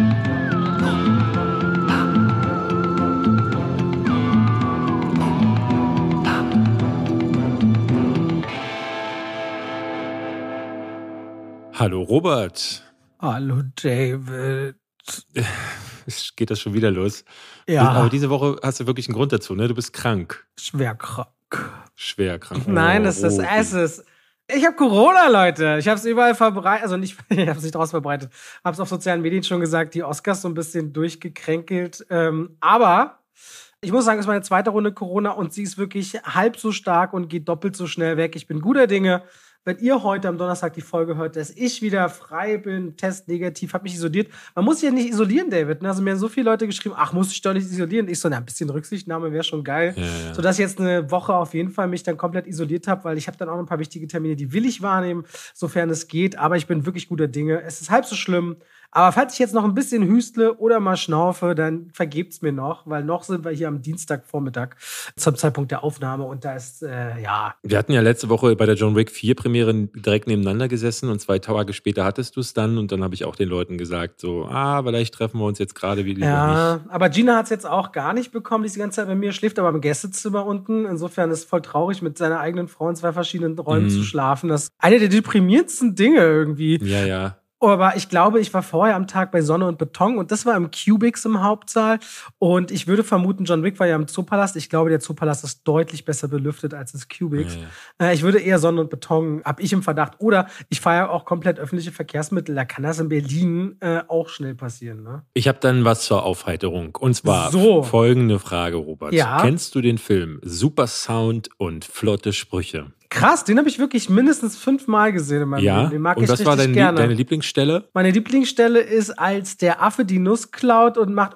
Hallo Robert. Hallo David. Geht das schon wieder los? Ja. Aber diese Woche hast du wirklich einen Grund dazu, ne? Du bist krank. Schwer krank. Schwer krank. Nein, das ist es. Ich habe Corona, Leute. Ich habe es überall verbreitet. Also nicht, ich habe es nicht draußen verbreitet. Habe es auf sozialen Medien schon gesagt, die Oscars so ein bisschen durchgekränkelt. Aber ich muss sagen, es ist meine zweite Runde Corona und sie ist wirklich halb so stark und geht doppelt so schnell weg. Ich bin guter Dinge. Wenn ihr heute am Donnerstag die Folge hört, dass ich wieder frei bin, Test negativ, habe mich isoliert. Man muss sich ja nicht isolieren, David. Also mir haben so viele Leute geschrieben, ach, muss ich doch nicht isolieren? Ich so, ein bisschen Rücksichtnahme wäre schon geil. Ja. Sodass ich jetzt eine Woche auf jeden Fall mich dann komplett isoliert habe, weil ich habe dann auch noch ein paar wichtige Termine, die will ich wahrnehmen, sofern es geht. Aber ich bin wirklich guter Dinge. Es ist halb so schlimm. Aber falls ich jetzt noch ein bisschen hüstle oder mal schnaufe, dann vergebt's mir noch, weil noch sind wir hier am Dienstagvormittag zum Zeitpunkt der Aufnahme und da ist, ja. Wir hatten ja letzte Woche bei der John Wick 4 Premiere direkt nebeneinander gesessen und 2 Tage später hattest du es dann und dann habe ich auch den Leuten gesagt, so, vielleicht treffen wir uns jetzt gerade wieder nicht. Aber Gina hat's jetzt auch gar nicht bekommen, die ist die ganze Zeit bei mir, schläft aber im Gästezimmer unten. Insofern ist es voll traurig, mit seiner eigenen Frau in 2 verschiedenen Räumen zu schlafen. Das ist eine der deprimierendsten Dinge irgendwie. Ja. Aber ich glaube, ich war vorher am Tag bei Sonne und Beton und das war im Cubics im Hauptsaal. Und ich würde vermuten, John Wick war ja im Zoopalast. Ich glaube, der Zoopalast ist deutlich besser belüftet als das Cubics. Ja. Ich würde eher Sonne und Beton, hab ich im Verdacht. Oder ich fahre ja auch komplett öffentliche Verkehrsmittel. Da kann das in Berlin auch schnell passieren. Ne? Ich habe dann was zur Aufheiterung. Und zwar folgende Frage, Robert. Ja? Kennst du den Film Super Sound und flotte Sprüche? Krass, den habe ich wirklich mindestens 5 Mal gesehen in meinem Leben. Den mag und ich was war deine Lieblingsstelle? Meine Lieblingsstelle ist, als der Affe die Nuss klaut und macht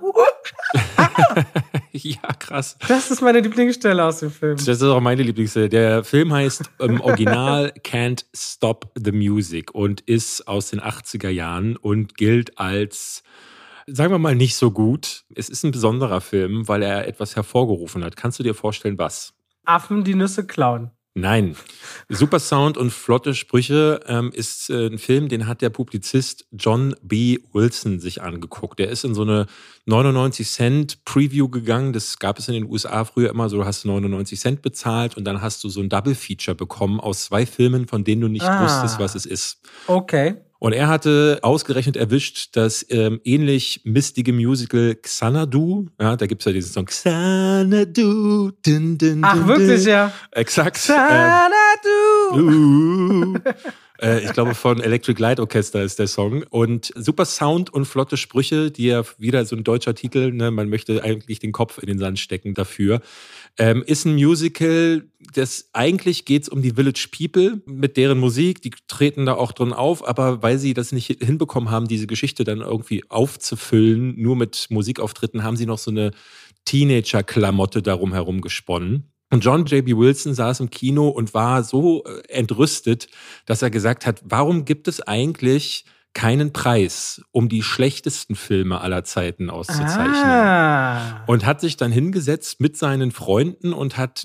Ja, krass. Das ist meine Lieblingsstelle aus dem Film. Das ist auch meine Lieblingsstelle. Der Film heißt im Original Can't Stop the Music und ist aus den 80er Jahren und gilt als, sagen wir mal, nicht so gut. Es ist ein besonderer Film, weil er etwas hervorgerufen hat. Kannst du dir vorstellen, was? Affen die Nüsse klauen. Nein. Super Sound und flotte Sprüche ist ein Film, den hat der Publizist John B. Wilson sich angeguckt. Der ist in so eine 99 Cent Preview gegangen. Das gab es in den USA früher immer so, du hast 99 Cent bezahlt und dann hast du so ein Double Feature bekommen aus 2 Filmen, von denen du nicht wusstest, was es ist. Okay. Und er hatte ausgerechnet erwischt, das ähnlich mistige Musical Xanadu, ja, da gibt's ja diesen Song Xanadu. Din, din, Ach, din, wirklich, din. ja. Exakt. Xanadu. Ich glaube, von Electric Light Orchestra ist der Song. Und super Sound und flotte Sprüche, die ja wieder so ein deutscher Titel, ne, man möchte eigentlich den Kopf in den Sand stecken dafür. Ist ein Musical, das eigentlich geht's um die Village People mit deren Musik, die treten da auch drin auf, aber weil sie das nicht hinbekommen haben, diese Geschichte dann irgendwie aufzufüllen, nur mit Musikauftritten, haben sie noch so eine Teenager-Klamotte darum herum gesponnen. Und John J.B. Wilson saß im Kino und war so entrüstet, dass er gesagt hat, warum gibt es eigentlich keinen Preis, um die schlechtesten Filme aller Zeiten auszuzeichnen. Und hat sich dann hingesetzt mit seinen Freunden und hat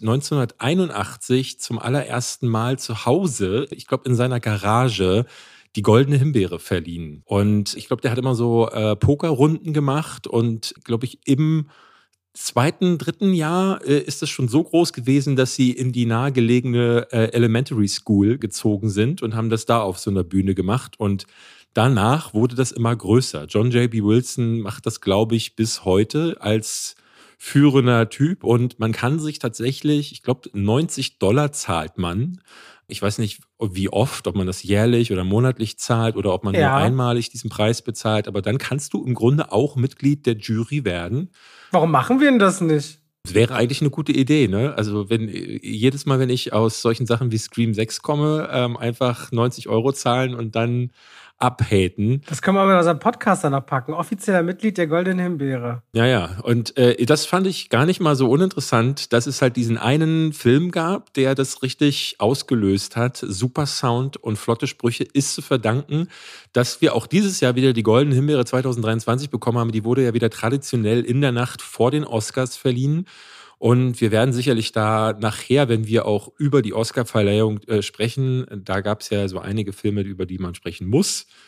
1981 zum allerersten Mal zu Hause, ich glaube in seiner Garage, die Goldene Himbeere verliehen. Und ich glaube, der hat immer so Pokerrunden gemacht und, glaube ich, im 2., 3. Jahr ist es schon so groß gewesen, dass sie in die nahegelegene Elementary School gezogen sind und haben das da auf so einer Bühne gemacht. Und danach wurde das immer größer. John J.B. Wilson macht das, glaube ich, bis heute als führender Typ. Und man kann sich tatsächlich, ich glaube, $90 zahlt man. Ich weiß nicht, wie oft, ob man das jährlich oder monatlich zahlt oder ob man nur einmalig diesen Preis bezahlt. Aber dann kannst du im Grunde auch Mitglied der Jury werden. Warum machen wir denn das nicht? Das wäre eigentlich eine gute Idee, ne? Also jedes Mal, wenn ich aus solchen Sachen wie Scream 6 komme, einfach 90 € zahlen und dann abhaten. Das können wir mal in unseren Podcast danach packen. Offizieller Mitglied der Goldenen Himbeere. Ja. Und das fand ich gar nicht mal so uninteressant, dass es halt diesen einen Film gab, der das richtig ausgelöst hat. Super Sound und flotte Sprüche ist zu verdanken, dass wir auch dieses Jahr wieder die Goldene Himbeere 2023 bekommen haben. Die wurde ja wieder traditionell in der Nacht vor den Oscars verliehen. Und wir werden sicherlich da nachher, wenn wir auch über die Oscar-Verleihung sprechen, da gab es ja so einige Filme, über die man sprechen muss.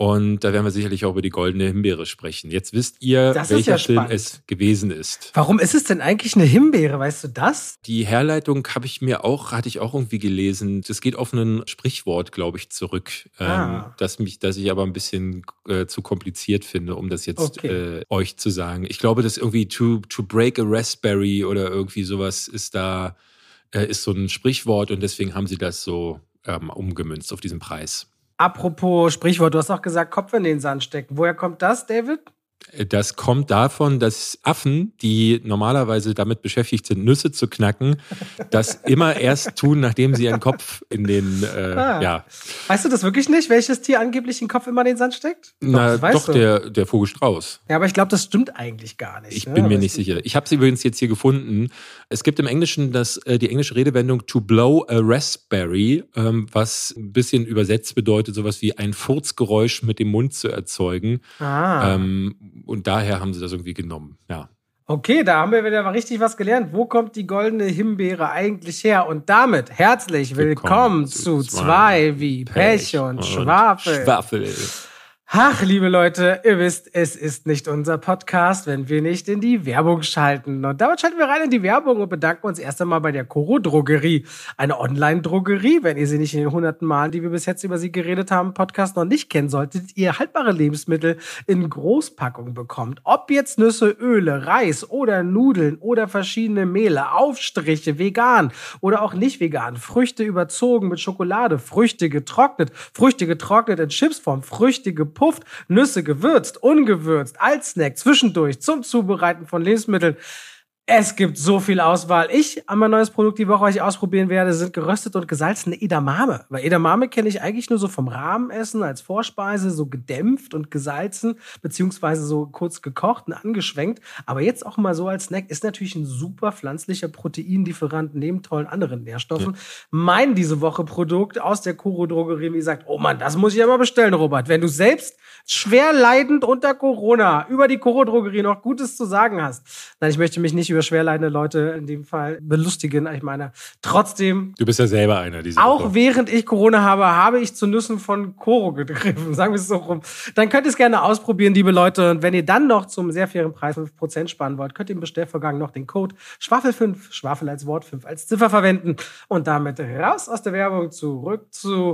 Und da werden wir sicherlich auch über die Goldene Himbeere sprechen. Jetzt wisst ihr, welcher Film es gewesen ist. Warum ist es denn eigentlich eine Himbeere? Weißt du das? Die Herleitung hatte ich auch irgendwie gelesen. Das geht auf ein Sprichwort, glaube ich, zurück, das ich aber ein bisschen zu kompliziert finde, um das jetzt euch zu sagen. Ich glaube, dass irgendwie to break a raspberry oder irgendwie sowas ist da, ist so ein Sprichwort und deswegen haben sie das so umgemünzt auf diesen Preis. Apropos Sprichwort, du hast auch gesagt, Kopf in den Sand stecken. Woher kommt das, David? Das kommt davon, dass Affen, die normalerweise damit beschäftigt sind, Nüsse zu knacken, das immer erst tun, nachdem sie ihren Kopf in den, Weißt du das wirklich nicht, welches Tier angeblich den Kopf immer in den Sand steckt? Der Vogelstrauß. Ja, aber ich glaube, das stimmt eigentlich gar nicht. Ich bin mir nicht sicher. Ich habe es übrigens jetzt hier gefunden. Es gibt im Englischen die englische Redewendung to blow a raspberry, was ein bisschen übersetzt bedeutet, sowas wie ein Furzgeräusch mit dem Mund zu erzeugen. Und daher haben sie das irgendwie genommen, ja. Okay, da haben wir wieder mal richtig was gelernt. Wo kommt die Goldene Himbeere eigentlich her? Und damit herzlich willkommen zu zwei wie Pech und Schwafel. Ach, liebe Leute, ihr wisst, es ist nicht unser Podcast, wenn wir nicht in die Werbung schalten. Und damit schalten wir rein in die Werbung und bedanken uns erst einmal bei der Coro Drogerie. Eine Online-Drogerie, wenn ihr sie nicht in den hunderten Malen, die wir bis jetzt über sie geredet haben, im Podcast noch nicht kennen solltet, ihr haltbare Lebensmittel in Großpackung bekommt. Ob jetzt Nüsse, Öle, Reis oder Nudeln oder verschiedene Mehle, Aufstriche, vegan oder auch nicht vegan, Früchte überzogen mit Schokolade, Früchte getrocknet in Chipsform, Früchte gepufft, Nüsse gewürzt, ungewürzt, als Snack, zwischendurch, zum Zubereiten von Lebensmitteln. Es gibt so viel Auswahl. Mein neues Produkt die Woche, was ich ausprobieren werde, sind geröstet und gesalzene Edamame. Weil Edamame kenne ich eigentlich nur so vom Rahmenessen als Vorspeise, so gedämpft und gesalzen, beziehungsweise so kurz gekocht und angeschwenkt. Aber jetzt auch mal so als Snack ist natürlich ein super pflanzlicher Proteinlieferant neben tollen anderen Nährstoffen. Mein diese Woche Produkt aus der Coro Drogerie, wie gesagt, oh Mann, das muss ich ja mal bestellen, Robert. Wenn du selbst schwer leidend unter Corona über die Coro Drogerie noch Gutes zu sagen hast. Nein, ich möchte mich nicht über schwerleidende Leute in dem Fall belustigen. Ich meine, trotzdem. Du bist ja selber einer dieser. Auch während ich Corona habe ich zu Nüssen von Coro gegriffen. Sagen wir es so rum. Dann könnt ihr es gerne ausprobieren, liebe Leute. Und wenn ihr dann noch zum sehr fairen Preis 5% sparen wollt, könnt ihr im Bestellvorgang noch den Code Schwafel5, Schwafel als Wort, 5 als Ziffer verwenden. Und damit raus aus der Werbung, zurück zu...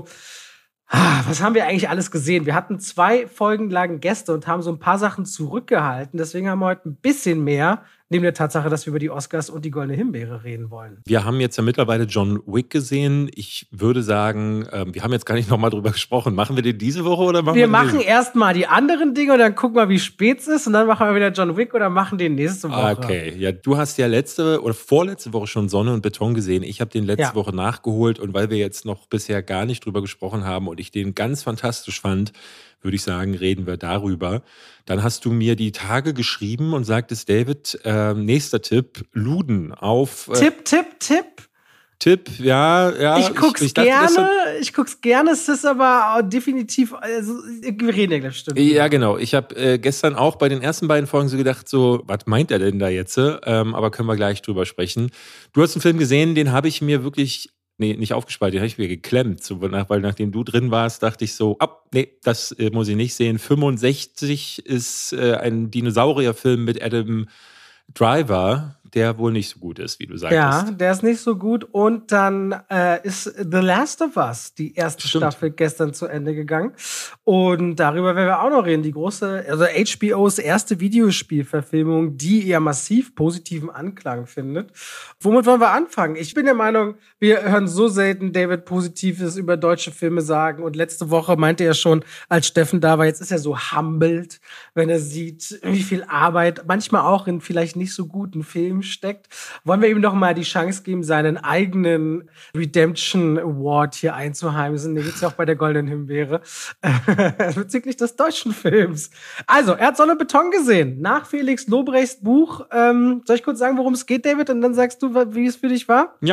Was haben wir eigentlich alles gesehen? Wir hatten 2 Folgen lang Gäste und haben so ein paar Sachen zurückgehalten. Deswegen haben wir heute ein bisschen mehr, neben der Tatsache, dass wir über die Oscars und die Goldene Himbeere reden wollen. Wir haben jetzt ja mittlerweile John Wick gesehen. Ich würde sagen, wir haben jetzt gar nicht nochmal drüber gesprochen. Machen wir den diese Woche oder machen wir den? Wir machen erstmal die anderen Dinge und dann gucken wir, wie spät es ist. Und dann machen wir wieder John Wick oder machen den nächste Woche. Okay, ja, du hast ja letzte oder vorletzte Woche schon Sonne und Beton gesehen. Ich habe den letzte Woche nachgeholt. Und weil wir jetzt noch bisher gar nicht drüber gesprochen haben und ich den ganz fantastisch fand, würde ich sagen, reden wir darüber. Dann hast du mir die Tage geschrieben und sagtest, David, nächster Tipp, Luden auf... Tipp, ja. Ich guck's gerne, es ist aber definitiv, also, wir reden ja gleich, stimmt. Ja, genau. Ich habe gestern auch bei den ersten beiden Folgen so gedacht, so, was meint er denn da jetzt? Aber können wir gleich drüber sprechen. Du hast einen Film gesehen, den habe ich mir wirklich... Nee, nicht aufgespart, den habe ich mir geklemmt. So, weil nachdem du drin warst, dachte ich so, das muss ich nicht sehen. 65 ist ein Dinosaurierfilm mit Adam Driver, der wohl nicht so gut ist, wie du sagtest. Ja, der ist nicht so gut. Und dann ist The Last of Us, die erste Staffel, gestern zu Ende gegangen. Und darüber werden wir auch noch reden. Die große, also HBOs erste Videospielverfilmung, die eher massiv positiven Anklang findet. Womit wollen wir anfangen? Ich bin der Meinung, wir hören so selten David Positives über deutsche Filme sagen. Und letzte Woche meinte er schon, als Steffen da war, jetzt ist er so humbled, wenn er sieht, wie viel Arbeit, manchmal auch in vielleicht nicht so guten Filmen steckt. Wollen wir ihm noch mal die Chance geben, seinen eigenen Redemption Award hier einzuheimsen. Den gibt's ja auch bei der Goldenen Himbeere. Bezüglich des deutschen Films. Also, er hat Sonne und Beton gesehen. Nach Felix Lobrechts Buch. Soll ich kurz sagen, worum es geht, David? Und dann sagst du, wie es für dich war? Ja.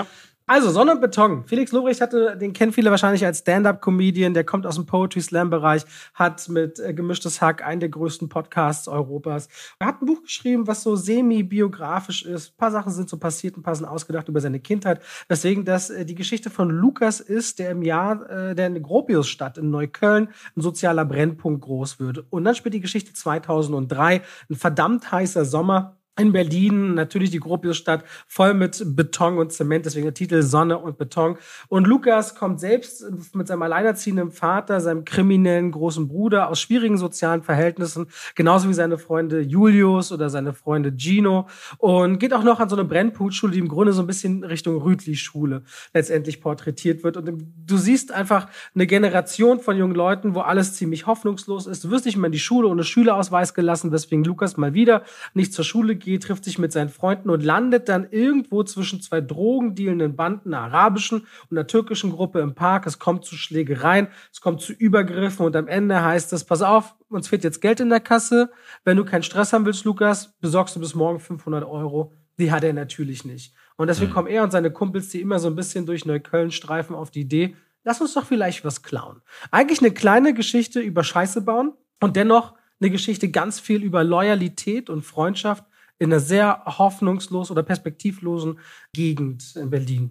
Also, Sonne und Beton. Felix Lobrecht den kennen viele wahrscheinlich als Stand-Up-Comedian, der kommt aus dem Poetry-Slam-Bereich, hat mit Gemischtes Hack einen der größten Podcasts Europas. Er hat ein Buch geschrieben, was so semi-biografisch ist. Ein paar Sachen sind so passiert, ein paar sind ausgedacht über seine Kindheit. Weswegen das die Geschichte von Lukas ist, der der in Gropiusstadt in Neukölln ein sozialer Brennpunkt groß wird. Und dann spielt die Geschichte 2003, ein verdammt heißer Sommer. In Berlin, natürlich die Gropiusstadt, voll mit Beton und Zement, deswegen der Titel Sonne und Beton. Und Lukas kommt selbst mit seinem alleinerziehenden Vater, seinem kriminellen großen Bruder aus schwierigen sozialen Verhältnissen, genauso wie seine Freunde Julius oder seine Freunde Gino, und geht auch noch an so eine Brennpunktschule, die im Grunde so ein bisschen Richtung Rütli-Schule letztendlich porträtiert wird. Und du siehst einfach eine Generation von jungen Leuten, wo alles ziemlich hoffnungslos ist. Du wirst nicht mehr in die Schule ohne Schülerausweis gelassen, weswegen Lukas mal wieder nicht zur Schule geht, trifft sich mit seinen Freunden und landet dann irgendwo zwischen zwei drogendealenden Banden, einer arabischen und einer türkischen Gruppe im Park. Es kommt zu Schlägereien, es kommt zu Übergriffen und am Ende heißt es, pass auf, uns fehlt jetzt Geld in der Kasse. Wenn du keinen Stress haben willst, Lukas, besorgst du bis morgen 500 Euro. Die hat er natürlich nicht. Und deswegen kommen er und seine Kumpels, die immer so ein bisschen durch Neukölln streifen, auf die Idee, lass uns doch vielleicht was klauen. Eigentlich eine kleine Geschichte über Scheiße bauen und dennoch eine Geschichte ganz viel über Loyalität und Freundschaft in einer sehr hoffnungslos oder perspektivlosen Gegend in Berlin.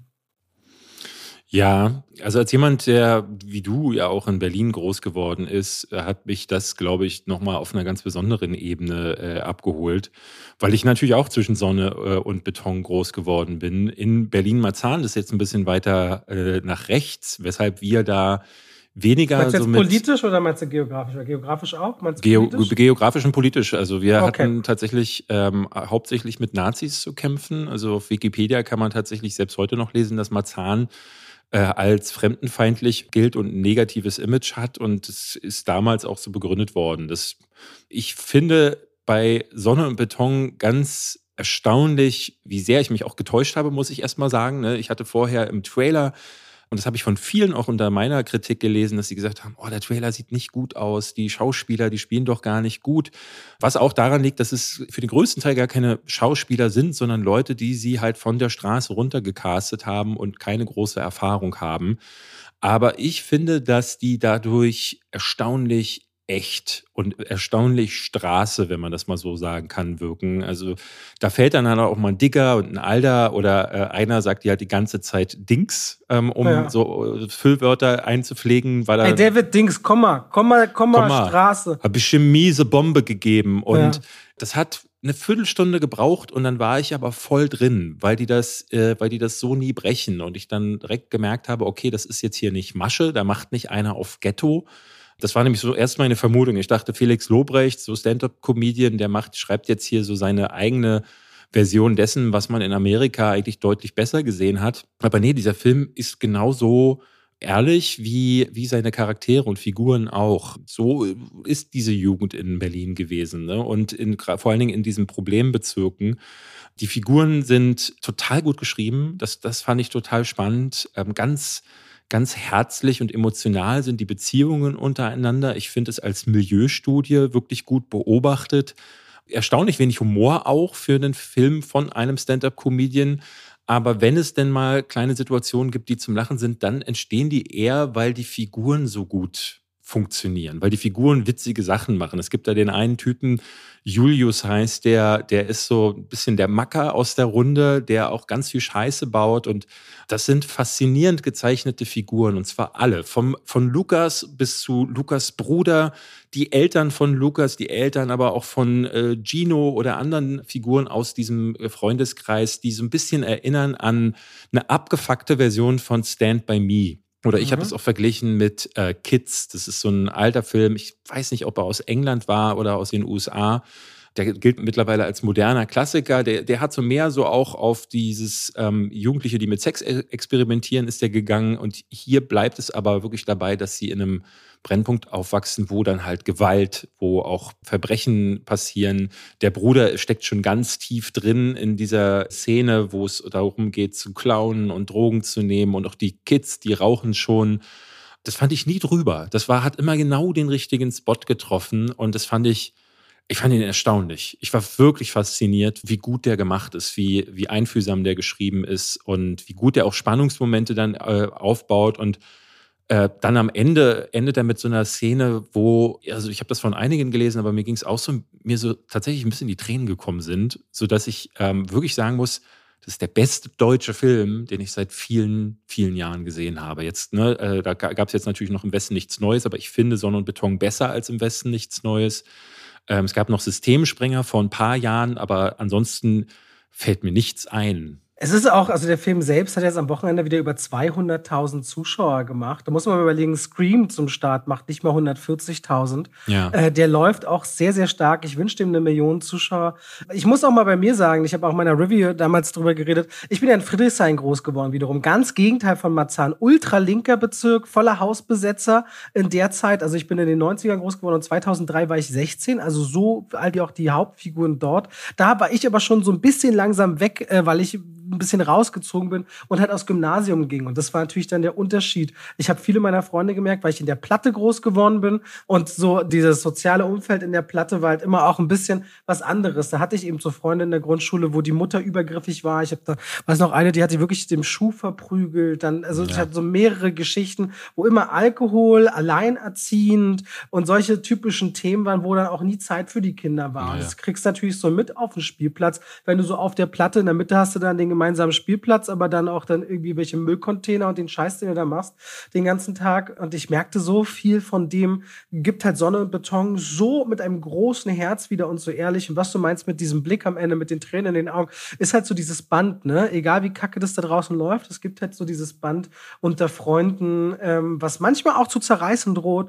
Ja, also als jemand, der wie du ja auch in Berlin groß geworden ist, hat mich das, glaube ich, nochmal auf einer ganz besonderen Ebene abgeholt, weil ich natürlich auch zwischen Sonne und Beton groß geworden bin. In Berlin-Marzahn, das ist jetzt ein bisschen weiter nach rechts, weshalb wir da weniger meinst du jetzt so mit politisch oder meinst du geografisch? Oder geografisch auch? Meinst du geografisch und politisch. Also wir hatten tatsächlich hauptsächlich mit Nazis zu kämpfen. Also auf Wikipedia kann man tatsächlich selbst heute noch lesen, dass Marzahn als fremdenfeindlich gilt und ein negatives Image hat. Und es ist damals auch so begründet worden. Ich finde bei Sonne und Beton ganz erstaunlich, wie sehr ich mich auch getäuscht habe, muss ich erst mal sagen. Ich hatte vorher im Trailer, und das habe ich von vielen auch unter meiner Kritik gelesen, dass sie gesagt haben, der Trailer sieht nicht gut aus, die Schauspieler, die spielen doch gar nicht gut. Was auch daran liegt, dass es für den größten Teil gar keine Schauspieler sind, sondern Leute, die sie halt von der Straße runtergecastet haben und keine große Erfahrung haben. Aber ich finde, dass die dadurch erstaunlich echt und erstaunlich Straße, wenn man das mal so sagen kann, wirken. Also da fällt dann halt auch mal ein Dicker und ein Alter oder einer sagt ja halt die ganze Zeit Dings, so Füllwörter einzupflegen, weil er... Hey David Dings, Komma, Straße. Hab ich eine miese Bombe gegeben und das hat eine Viertelstunde gebraucht und dann war ich aber voll drin, weil die das so nie brechen und ich dann direkt gemerkt habe, okay, das ist jetzt hier nicht Masche, da macht nicht einer auf Ghetto. Das war nämlich so erst meine Vermutung. Ich dachte, Felix Lobrecht, so Stand-up-Comedian, schreibt jetzt hier so seine eigene Version dessen, was man in Amerika eigentlich deutlich besser gesehen hat. Aber nee, dieser Film ist genauso ehrlich wie seine Charaktere und Figuren auch. So ist diese Jugend in Berlin gewesen, ne? Und vor allen Dingen in diesen Problembezirken. Die Figuren sind total gut geschrieben. Das fand ich total spannend. Ganz herzlich und emotional sind die Beziehungen untereinander. Ich finde es als Milieustudie wirklich gut beobachtet. Erstaunlich wenig Humor auch für einen Film von einem Stand-up-Comedian. Aber wenn es denn mal kleine Situationen gibt, die zum Lachen sind, dann entstehen die eher, weil die Figuren so gut funktionieren, weil die Figuren witzige Sachen machen. Es gibt da den einen Typen, Julius heißt der ist so ein bisschen der Macker aus der Runde, der auch ganz viel Scheiße baut und das sind faszinierend gezeichnete Figuren und zwar alle, von Lukas bis zu Lukas Bruder, die Eltern von Lukas, die Eltern aber auch von Gino oder anderen Figuren aus diesem Freundeskreis, die so ein bisschen erinnern an eine abgefuckte Version von Stand By Me. Oder ich habe es auch verglichen mit Kids. Das ist so ein alter Film. Ich weiß nicht, ob er aus England war oder aus den USA. Der gilt mittlerweile als moderner Klassiker. Der hat so mehr so auch auf dieses Jugendliche, die mit Sex experimentieren, ist der gegangen. Und hier bleibt es aber wirklich dabei, dass sie in einem Brennpunkt aufwachsen, wo dann halt Gewalt, wo auch Verbrechen passieren. Der Bruder steckt schon ganz tief drin in dieser Szene, wo es darum geht, zu klauen und Drogen zu nehmen. Und auch die Kids, die rauchen schon. Das fand ich nie drüber. Hat immer genau den richtigen Spot getroffen. Und das fand ich Ich fand ihn erstaunlich. Ich war wirklich fasziniert, wie gut der gemacht ist, wie einfühlsam der geschrieben ist und wie gut der auch Spannungsmomente dann aufbaut. Und dann am Ende endet er mit so einer Szene, wo, also ich habe das von einigen gelesen, aber mir ging es auch so, mir so tatsächlich ein bisschen die Tränen gekommen sind, sodass ich wirklich sagen muss, das ist der beste deutsche Film, den ich seit vielen, vielen Jahren gesehen habe. Jetzt, ne, da gab es jetzt natürlich noch im Westen nichts Neues, aber ich finde Sonne und Beton besser als im Westen nichts Neues. Es gab noch Systemsprenger vor ein paar Jahren, aber ansonsten fällt mir nichts ein. Es ist auch, also der Film selbst hat jetzt am Wochenende wieder über 200.000 Zuschauer gemacht. Da muss man mal überlegen, Scream zum Start macht nicht mal 140.000. Ja. Der läuft auch sehr, sehr stark. Ich wünsche dem 1 Million Zuschauer. Ich muss auch mal bei mir sagen, ich habe auch in meiner Review damals drüber geredet, ich bin ja in Friedrichshain groß geworden wiederum. Ganz Gegenteil von Marzahn. Ultralinker Bezirk, voller Hausbesetzer in der Zeit. Also ich bin in den 90ern groß geworden und 2003 war ich 16. Also so alt wie auch die Hauptfiguren dort. Da war ich aber schon so ein bisschen langsam weg, weil ich ein bisschen rausgezogen bin und halt aufs Gymnasium ging. Und das war natürlich dann der Unterschied. Ich habe viele meiner Freunde gemerkt, weil ich in der Platte groß geworden bin und so dieses soziale Umfeld in der Platte war halt immer auch ein bisschen was anderes. Da hatte ich eben so Freunde in der Grundschule, wo die Mutter übergriffig war. Ich habe da, weiß noch, eine, die hat sie wirklich dem Schuh verprügelt. Dann, also ich hatte so mehrere Geschichten, wo immer Alkohol, alleinerziehend und solche typischen Themen waren, wo dann auch nie Zeit für die Kinder war. Ja. Und das kriegst du natürlich so mit auf dem Spielplatz, wenn du so auf der Platte in der Mitte hast du dann den gemeinsamen Spielplatz, aber dann auch dann irgendwie welche Müllcontainer und den Scheiß, den du da machst, den ganzen Tag. Und ich merkte so viel von dem, gibt halt Sonne und Beton so mit einem großen Herz wieder und so ehrlich. Und was du meinst mit diesem Blick am Ende, mit den Tränen in den Augen, ist halt so dieses Band, ne? Egal wie kacke das da draußen läuft, es gibt halt so dieses Band unter Freunden, was manchmal auch zu zerreißen droht.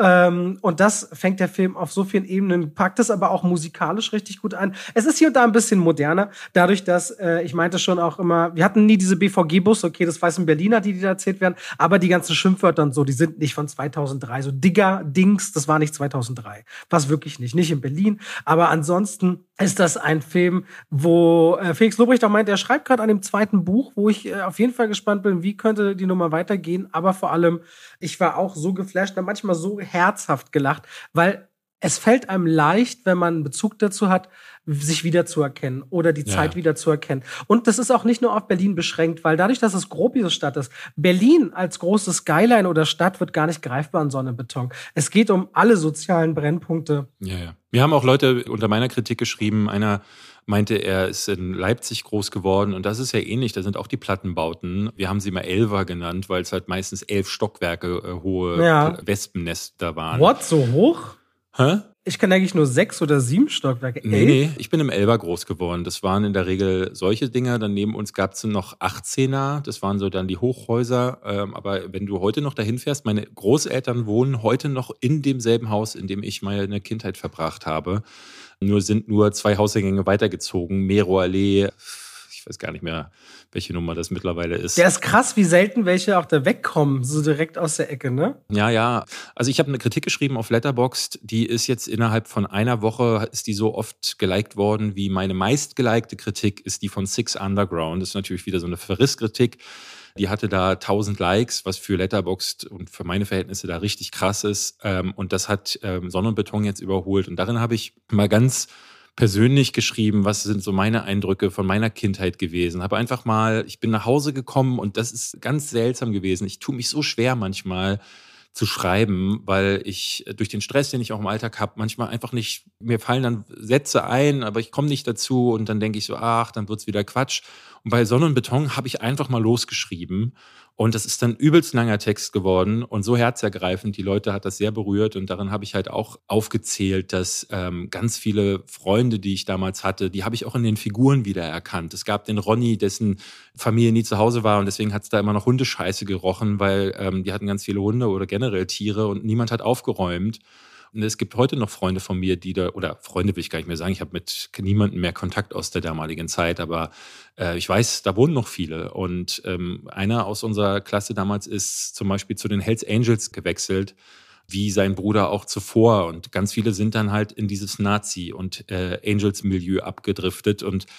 Und das fängt der Film auf so vielen Ebenen, packt es aber auch musikalisch richtig gut an. Es ist hier und da ein bisschen moderner, dadurch, dass, ich meinte schon auch immer, wir hatten nie diese BVG-Bus, okay, das weiß ein Berliner, die da erzählt werden, aber die ganzen Schimpfwörter und so, die sind nicht von 2003. So Digger, Dings, das war nicht 2003. Was wirklich nicht in Berlin. Aber ansonsten ist das ein Film, wo Felix Lobrecht auch meint, er schreibt gerade an dem zweiten Buch, wo ich auf jeden Fall gespannt bin, wie könnte die Nummer weitergehen. Aber vor allem, ich war auch so geflasht, manchmal so herzhaft gelacht, weil es fällt einem leicht, wenn man einen Bezug dazu hat, sich wiederzuerkennen oder die Zeit wiederzuerkennen. Und das ist auch nicht nur auf Berlin beschränkt, weil dadurch, dass es grob diese Stadt ist, Berlin als großes Skyline oder Stadt wird gar nicht greifbar in Sonne und Beton. Es geht um alle sozialen Brennpunkte. Ja. Mir haben auch Leute unter meiner Kritik geschrieben, einer meinte, er ist in Leipzig groß geworden und das ist ja ähnlich, da sind auch die Plattenbauten. Wir haben sie mal Elfer genannt, weil es halt meistens 11 Stockwerke hohe Wespennester waren. What, so hoch? Hä? Ich kann eigentlich nur 6 oder 7 Stockwerke. Nee, ich bin im Elfer groß geworden. Das waren in der Regel solche Dinger. Dann neben uns gab es noch 18er. Das waren so dann die Hochhäuser. Aber wenn du heute noch dahin fährst, meine Großeltern wohnen heute noch in demselben Haus, in dem ich meine Kindheit verbracht habe. Sind nur 2 Hausgänge weitergezogen. Meroallee, ich weiß gar nicht mehr, welche Nummer das mittlerweile ist. Der ist krass, wie selten welche auch da wegkommen, so direkt aus der Ecke, ne? Ja. Also ich habe eine Kritik geschrieben auf Letterboxd, die ist jetzt innerhalb von einer Woche, ist die so oft geliked worden, wie meine meistgelikte Kritik ist die von Six Underground. Das ist natürlich wieder so eine Verrisskritik. Die hatte da 1000 Likes, was für Letterboxd und für meine Verhältnisse da richtig krass ist. Und das hat Sonne und Beton jetzt überholt. Und darin habe ich mal ganz persönlich geschrieben, was sind so meine Eindrücke von meiner Kindheit gewesen. Habe einfach mal, ich bin nach Hause gekommen und das ist ganz seltsam gewesen. Ich tue mich so schwer manchmal zu schreiben, weil ich durch den Stress, den ich auch im Alltag habe, manchmal einfach nicht, mir fallen dann Sätze ein, aber ich komme nicht dazu und dann denke ich so, ach, dann wird's wieder Quatsch. Und bei Sonne und Beton habe ich einfach mal losgeschrieben und das ist dann übelst langer Text geworden und so herzergreifend. Die Leute hat das sehr berührt und darin habe ich halt auch aufgezählt, dass ganz viele Freunde, die ich damals hatte, die habe ich auch in den Figuren wiedererkannt. Es gab den Ronny, dessen Familie nie zu Hause war und deswegen hat es da immer noch Hundescheiße gerochen, weil die hatten ganz viele Hunde oder generell Tiere und niemand hat aufgeräumt. Und es gibt heute noch Freunde von mir, die da, oder Freunde will ich gar nicht mehr sagen, ich habe mit niemandem mehr Kontakt aus der damaligen Zeit, aber ich weiß, da wohnen noch viele. Und einer aus unserer Klasse damals ist zum Beispiel zu den Hells Angels gewechselt, wie sein Bruder auch zuvor. Und ganz viele sind dann halt in dieses Nazi- und Angels-Milieu abgedriftet. Und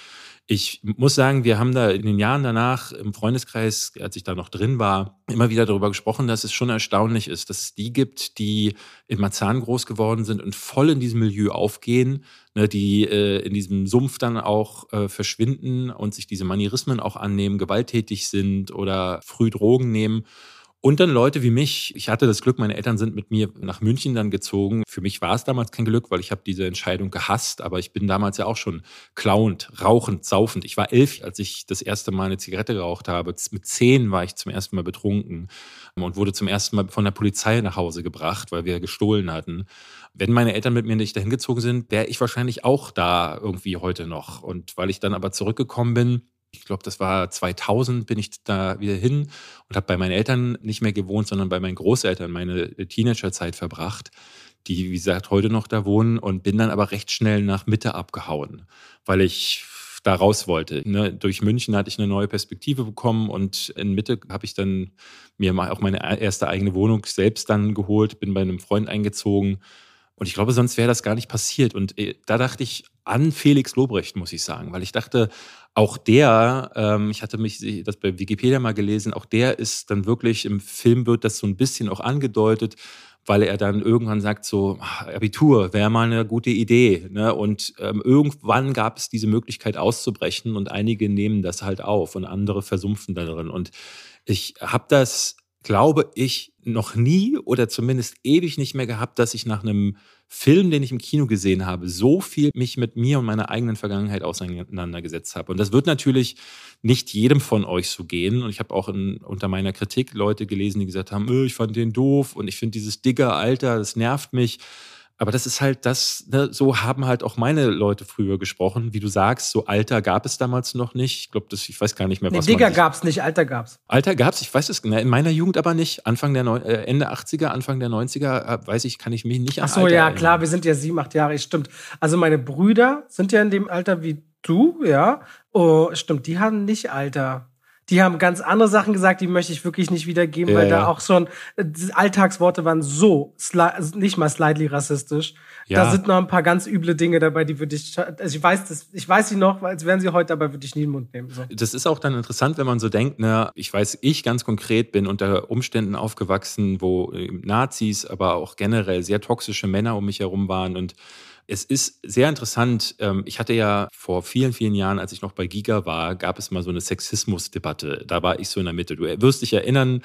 Ich muss sagen, wir haben da in den Jahren danach im Freundeskreis, als ich da noch drin war, immer wieder darüber gesprochen, dass es schon erstaunlich ist, dass es die gibt, die in Marzahn groß geworden sind und voll in diesem Milieu aufgehen, ne, die in diesem Sumpf dann auch verschwinden und sich diese Manierismen auch annehmen, gewalttätig sind oder früh Drogen nehmen. Und dann Leute wie mich. Ich hatte das Glück, meine Eltern sind mit mir nach München dann gezogen. Für mich war es damals kein Glück, weil ich habe diese Entscheidung gehasst. Aber ich bin damals ja auch schon klauend, rauchend, saufend. Ich war 11, als ich das erste Mal eine Zigarette geraucht habe. Mit 10 war ich zum ersten Mal betrunken und wurde zum ersten Mal von der Polizei nach Hause gebracht, weil wir gestohlen hatten. Wenn meine Eltern mit mir nicht dahin gezogen sind, wäre ich wahrscheinlich auch da irgendwie heute noch. Und weil ich dann aber zurückgekommen bin, ich glaube, das war 2000, bin ich da wieder hin und habe bei meinen Eltern nicht mehr gewohnt, sondern bei meinen Großeltern meine Teenagerzeit verbracht, die, wie gesagt, heute noch da wohnen, und bin dann aber recht schnell nach Mitte abgehauen, weil ich da raus wollte. Ne? Durch München hatte ich eine neue Perspektive bekommen und in Mitte habe ich dann mir mal auch meine erste eigene Wohnung selbst dann geholt, bin bei einem Freund eingezogen. Und ich glaube, sonst wäre das gar nicht passiert. Und da dachte ich an Felix Lobrecht, muss ich sagen, weil ich dachte, auch der, ich hatte mich das bei Wikipedia mal gelesen, auch der ist dann wirklich, im Film wird das so ein bisschen auch angedeutet, weil er dann irgendwann sagt so, Abitur wäre mal eine gute Idee. Ne? Und irgendwann gab es diese Möglichkeit auszubrechen und einige nehmen das halt auf und andere versumpfen darin. Und ich habe das, glaube ich, noch nie oder zumindest ewig nicht mehr gehabt, dass ich nach einem Film, den ich im Kino gesehen habe, so viel mich mit mir und meiner eigenen Vergangenheit auseinandergesetzt habe. Und das wird natürlich nicht jedem von euch so gehen. Und ich habe auch unter meiner Kritik Leute gelesen, die gesagt haben, ich fand den doof und ich finde dieses Digger, Alter, das nervt mich. Aber das ist halt das, ne, so haben halt auch meine Leute früher gesprochen. Wie du sagst, so Alter gab es damals noch nicht. Ich glaube, ich weiß gar nicht mehr, was Digger gab's nicht, Alter gab's. Alter gab's, ich weiß es, in meiner Jugend aber nicht. Ende 80er, Anfang der 90er, weiß ich, kann ich mich nicht an Ach so, Alter ja, erinnern. klar, wir sind ja 7, 8 Jahre, stimmt. Also meine Brüder sind ja in dem Alter wie du, ja. Oh, stimmt, die haben nicht Alter. Die haben ganz andere Sachen gesagt, die möchte ich wirklich nicht wiedergeben, weil da auch schon Alltagsworte waren so nicht mal slightly rassistisch. Ja. Da sind noch ein paar ganz üble Dinge dabei, die würde ich, also ich weiß sie noch, als wären sie heute, dabei würde ich nie in den Mund nehmen. So. Das ist auch dann interessant, wenn man so denkt, ne, ich ganz konkret bin unter Umständen aufgewachsen, wo Nazis, aber auch generell sehr toxische Männer um mich herum waren, und es ist sehr interessant. Ich hatte ja vor vielen, vielen Jahren, als ich noch bei Giga war, gab es mal so eine Sexismusdebatte. Da war ich so in der Mitte. Du wirst dich erinnern,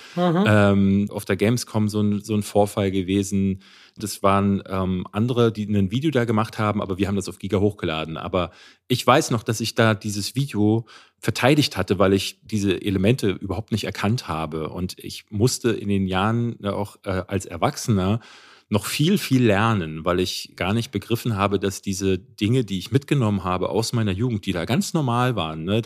auf der Gamescom so ein Vorfall gewesen. Das waren andere, die ein Video da gemacht haben, aber wir haben das auf Giga hochgeladen. Aber ich weiß noch, dass ich da dieses Video verteidigt hatte, weil ich diese Elemente überhaupt nicht erkannt habe. Und ich musste in den Jahren auch als Erwachsener noch viel, viel lernen, weil ich gar nicht begriffen habe, dass diese Dinge, die ich mitgenommen habe aus meiner Jugend, die da ganz normal waren, ne,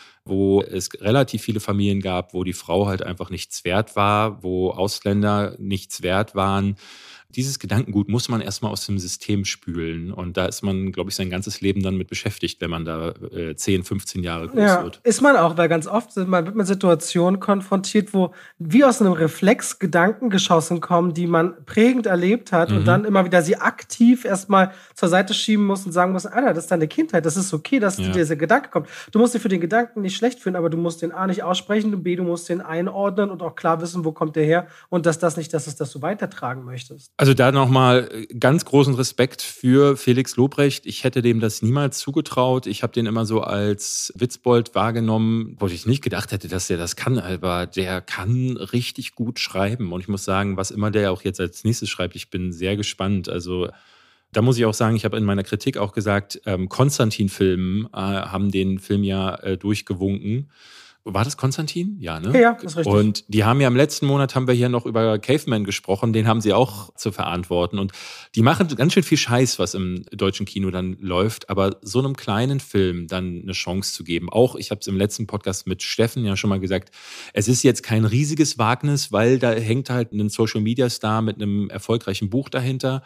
wo es relativ viele Familien gab, wo die Frau halt einfach nichts wert war, wo Ausländer nichts wert waren. Dieses Gedankengut muss man erstmal aus dem System spülen. Und da ist man, glaube ich, sein ganzes Leben dann mit beschäftigt, wenn man da 10, 15 Jahre groß wird. Ist man auch, weil ganz oft wird man mit Situationen konfrontiert, wo wie aus einem Reflex Gedanken geschossen kommen, die man prägend erlebt hat und dann immer wieder sie aktiv erstmal zur Seite schieben muss und sagen muss, Alter, das ist deine Kindheit, das ist okay, dass dir dieser Gedanke kommt. Du musst dir für den Gedanken nicht schlecht fühlen, aber du musst den A nicht aussprechen und B, du musst den einordnen und auch klar wissen, wo kommt der her und dass das nicht das ist, das du weitertragen möchtest. Also da nochmal ganz großen Respekt für Felix Lobrecht. Ich hätte dem das niemals zugetraut. Ich habe den immer so als Witzbold wahrgenommen, wo ich nicht gedacht hätte, dass der das kann. Aber der kann richtig gut schreiben. Und ich muss sagen, was immer der auch jetzt als nächstes schreibt, ich bin sehr gespannt. Also da muss ich auch sagen, ich habe in meiner Kritik auch gesagt, Konstantin-Filmen haben den Film ja durchgewunken. War das Konstantin? Ja, ne? Ja, das ist richtig. Und die haben ja im letzten Monat haben wir hier noch über Caveman gesprochen, den haben sie auch zu verantworten. Und die machen ganz schön viel Scheiß, was im deutschen Kino dann läuft. Aber so einem kleinen Film dann eine Chance zu geben. Auch, ich habe es im letzten Podcast mit Steffen ja schon mal gesagt, es ist jetzt kein riesiges Wagnis, weil da hängt halt ein Social-Media-Star mit einem erfolgreichen Buch dahinter.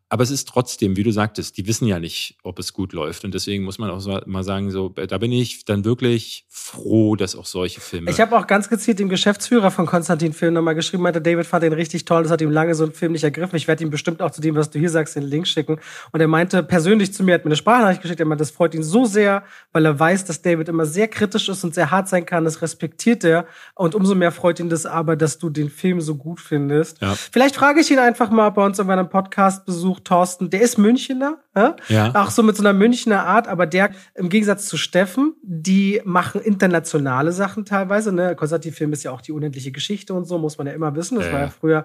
Aber es ist trotzdem, wie du sagtest, die wissen ja nicht, ob es gut läuft. Und deswegen muss man auch mal sagen, so, da bin ich dann wirklich froh, dass auch solche Filme... Ich habe auch ganz gezielt dem Geschäftsführer von Konstantin Film nochmal geschrieben, meinte, David fand den richtig toll, das hat ihm lange so einen Film nicht ergriffen. Ich werde ihm bestimmt auch zu dem, was du hier sagst, den Link schicken. Und er meinte persönlich zu mir, hat mir eine Sprachnachricht geschickt, er meinte, das freut ihn so sehr, weil er weiß, dass David immer sehr kritisch ist und sehr hart sein kann. Das respektiert er. Und umso mehr freut ihn das aber, dass du den Film so gut findest. Ja. Vielleicht frage ich ihn einfach mal, ob er uns irgendwann einen Podcast besucht, Thorsten. Der ist Münchner, ja. Auch so mit so einer Münchner Art, aber der, im Gegensatz zu Steffen, die machen internationale Sachen teilweise, ne? Konstantin-Film ist ja auch die unendliche Geschichte und so, muss man ja immer wissen, das war ja früher.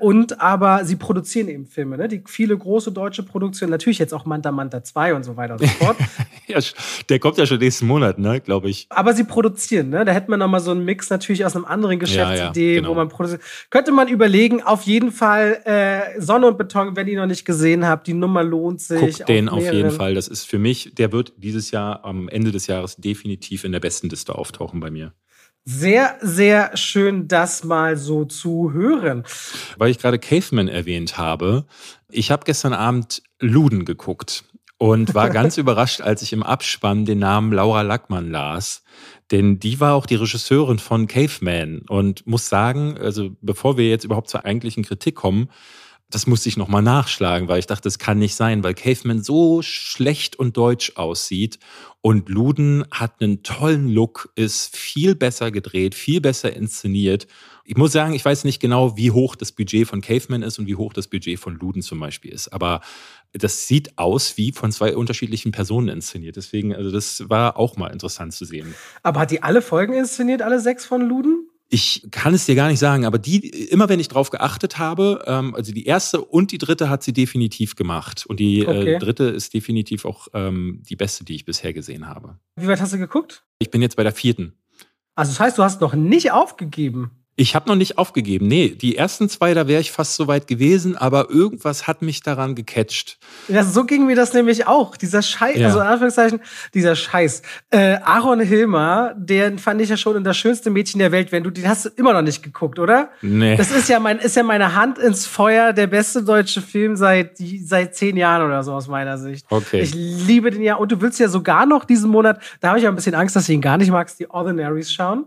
Aber sie produzieren eben Filme, ne? Die viele große deutsche Produktionen, natürlich jetzt auch Manta Manta 2 und so weiter und so fort. Ja, der kommt ja schon nächsten Monat, ne, glaube ich. Aber sie produzieren, ne? Da hätte man noch mal so einen Mix natürlich aus einem anderen Geschäftsidee, genau. Wo man produziert. Könnte man überlegen, auf jeden Fall Sonne und Beton, wenn ihr noch nicht gesehen habt, die Nummer lohnt sich. Guckt den auf jeden Fall, das ist für mich, der wird dieses Jahr am Ende des Jahres definitiv in der Bestenliste auftauchen bei mir. Sehr, sehr schön, das mal so zu hören. Weil ich gerade Caveman erwähnt habe, ich habe gestern Abend Luden geguckt und war ganz überrascht, als ich im Abspann den Namen Laura Lackmann las. Denn die war auch die Regisseurin von Caveman und muss sagen, also bevor wir jetzt überhaupt zur eigentlichen Kritik kommen, das musste ich nochmal nachschlagen, weil ich dachte, das kann nicht sein, weil Caveman so schlecht und deutsch aussieht und Luden hat einen tollen Look, ist viel besser gedreht, viel besser inszeniert. Ich muss sagen, ich weiß nicht genau, wie hoch das Budget von Caveman ist und wie hoch das Budget von Luden zum Beispiel ist, aber das sieht aus wie von zwei unterschiedlichen Personen inszeniert. Deswegen, also das war auch mal interessant zu sehen. Aber hat die alle Folgen inszeniert, alle 6 von Luden? Ich kann es dir gar nicht sagen, aber immer wenn ich drauf geachtet habe, also die erste und die dritte hat sie definitiv gemacht. Und die dritte ist definitiv auch die beste, die ich bisher gesehen habe. Wie weit hast du geguckt? Ich bin jetzt bei der 4. Also das heißt, du hast noch nicht aufgegeben? Ich habe noch nicht aufgegeben. Nee, die ersten 2, da wäre ich fast so weit gewesen, aber irgendwas hat mich daran gecatcht. Ja, so ging mir das nämlich auch. Dieser Scheiß, also in Anführungszeichen, dieser Scheiß. Aaron Hilmer, den fand ich ja schon das schönste Mädchen der Welt. Den hast du immer noch nicht geguckt, oder? Nee. Das ist ja meine Hand ins Feuer, der beste deutsche Film seit 10 Jahren oder so aus meiner Sicht. Okay. Ich liebe den ja. Und du willst ja sogar noch diesen Monat, da habe ich ja ein bisschen Angst, dass du ihn gar nicht magst, die Ordinaries schauen.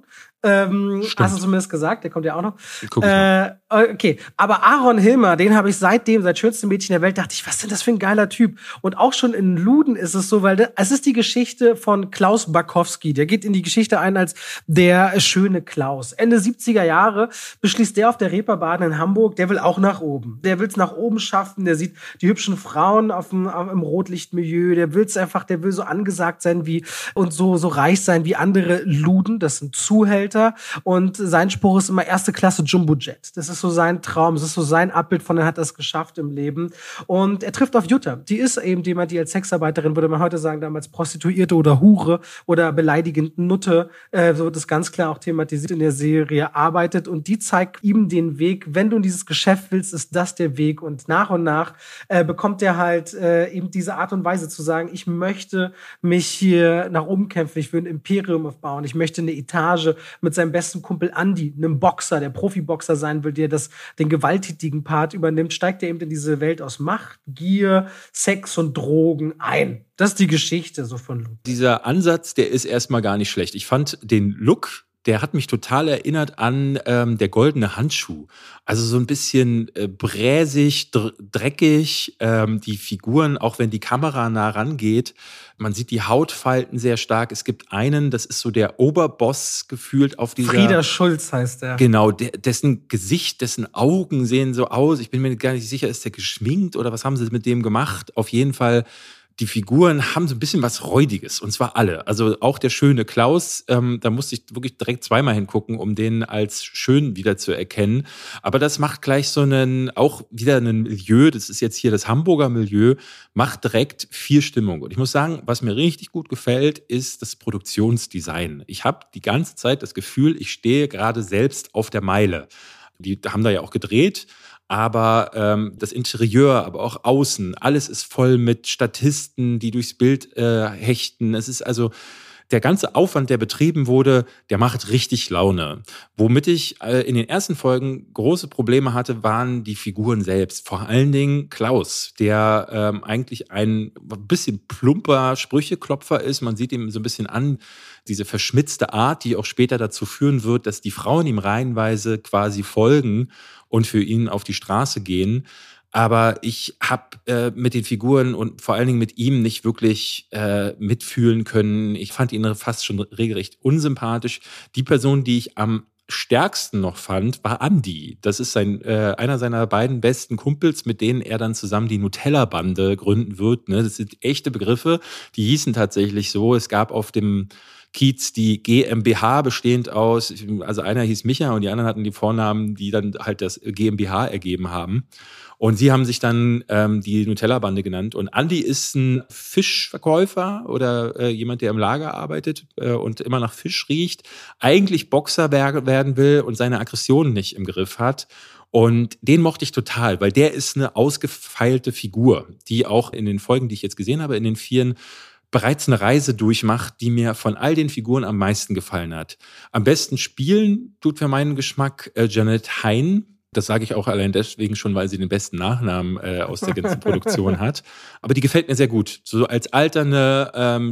Hast du zumindest gesagt, der kommt ja auch noch. Okay, aber Aaron Hilmer, den habe ich seit schönsten Mädchen der Welt, dachte ich, was ist denn das für ein geiler Typ? Und auch schon in Luden ist es so, weil es ist die Geschichte von Klaus Bakowski. Der geht in die Geschichte ein als der schöne Klaus. Ende 70er Jahre beschließt der auf der Reeperbahn in Hamburg, der will auch nach oben. Der will es nach oben schaffen, der sieht die hübschen Frauen im Rotlichtmilieu, der will so angesagt sein und so reich sein wie andere Luden, das sind Zuhälter. Und sein Spruch ist immer erste Klasse Jumbojet. Das ist so sein Traum, das ist so sein Abbild von, er hat das geschafft im Leben. Und er trifft auf Jutta. Die ist eben jemand, die als Sexarbeiterin, würde man heute sagen, damals Prostituierte oder Hure oder beleidigend Nutte, so das ganz klar auch thematisiert in der Serie, arbeitet. Und die zeigt ihm den Weg. Wenn du in dieses Geschäft willst, ist das der Weg. Und nach bekommt er halt eben diese Art und Weise zu sagen, ich möchte mich hier nach oben kämpfen, ich will ein Imperium aufbauen, ich möchte eine Etage mit seinem besten Kumpel Andy, einem Boxer, der Profiboxer sein will, der den gewalttätigen Part übernimmt, steigt er eben in diese Welt aus Macht, Gier, Sex und Drogen ein. Das ist die Geschichte so von Lud. Dieser Ansatz, der ist erstmal gar nicht schlecht. Ich fand den Look, der hat mich total erinnert an der goldene Handschuh. Also so ein bisschen bräsig, dreckig. Die Figuren, auch wenn die Kamera nah rangeht, man sieht die Hautfalten sehr stark. Es gibt einen, das ist so der Oberboss gefühlt auf dieser... Frieder Schulz heißt der. Genau, dessen Gesicht, dessen Augen sehen so aus. Ich bin mir gar nicht sicher, ist der geschminkt oder was haben sie mit dem gemacht? Auf jeden Fall... Die Figuren haben so ein bisschen was Räudiges, und zwar alle. Also auch der schöne Klaus, da musste ich wirklich direkt zweimal hingucken, um den als schön wieder zu erkennen. Aber das macht gleich auch wieder ein Milieu, das ist jetzt hier das Hamburger Milieu, macht direkt viel Stimmung. Und ich muss sagen, was mir richtig gut gefällt, ist das Produktionsdesign. Ich habe die ganze Zeit das Gefühl, ich stehe gerade selbst auf der Meile. Die haben da ja auch gedreht. Aber das Interieur, aber auch außen, alles ist voll mit Statisten, die durchs Bild hechten. Es ist also der ganze Aufwand, der betrieben wurde, der macht richtig Laune. Womit ich in den ersten Folgen große Probleme hatte, waren die Figuren selbst. Vor allen Dingen Klaus, der eigentlich ein bisschen plumper Sprücheklopfer ist. Man sieht ihm so ein bisschen an, diese verschmitzte Art, die auch später dazu führen wird, dass die Frauen ihm reihenweise quasi folgen und für ihn auf die Straße gehen. Aber ich habe mit den Figuren und vor allen Dingen mit ihm nicht wirklich mitfühlen können. Ich fand ihn fast schon regelrecht unsympathisch. Die Person, die ich am stärksten noch fand, war Andi. Das ist einer seiner beiden besten Kumpels, mit denen er dann zusammen die Nutella-Bande gründen wird. Ne? Das sind echte Begriffe, die hießen tatsächlich so. Es gab auf dem Kiez die GmbH bestehend aus, also einer hieß Micha und die anderen hatten die Vornamen, die dann halt das GmbH ergeben haben. Und sie haben sich dann die Nutella-Bande genannt. Und Andi ist ein Fischverkäufer oder jemand, der im Lager arbeitet und immer nach Fisch riecht, eigentlich Boxer werden will und seine Aggressionen nicht im Griff hat. Und den mochte ich total, weil der ist eine ausgefeilte Figur, die auch in den Folgen, die ich jetzt gesehen habe, in den 4 bereits eine Reise durchmacht, die mir von all den Figuren am meisten gefallen hat. Am besten spielen tut für meinen Geschmack Janet Hein. Das sage ich auch allein deswegen schon, weil sie den besten Nachnamen aus der ganzen Produktion hat. Aber die gefällt mir sehr gut. So als alternde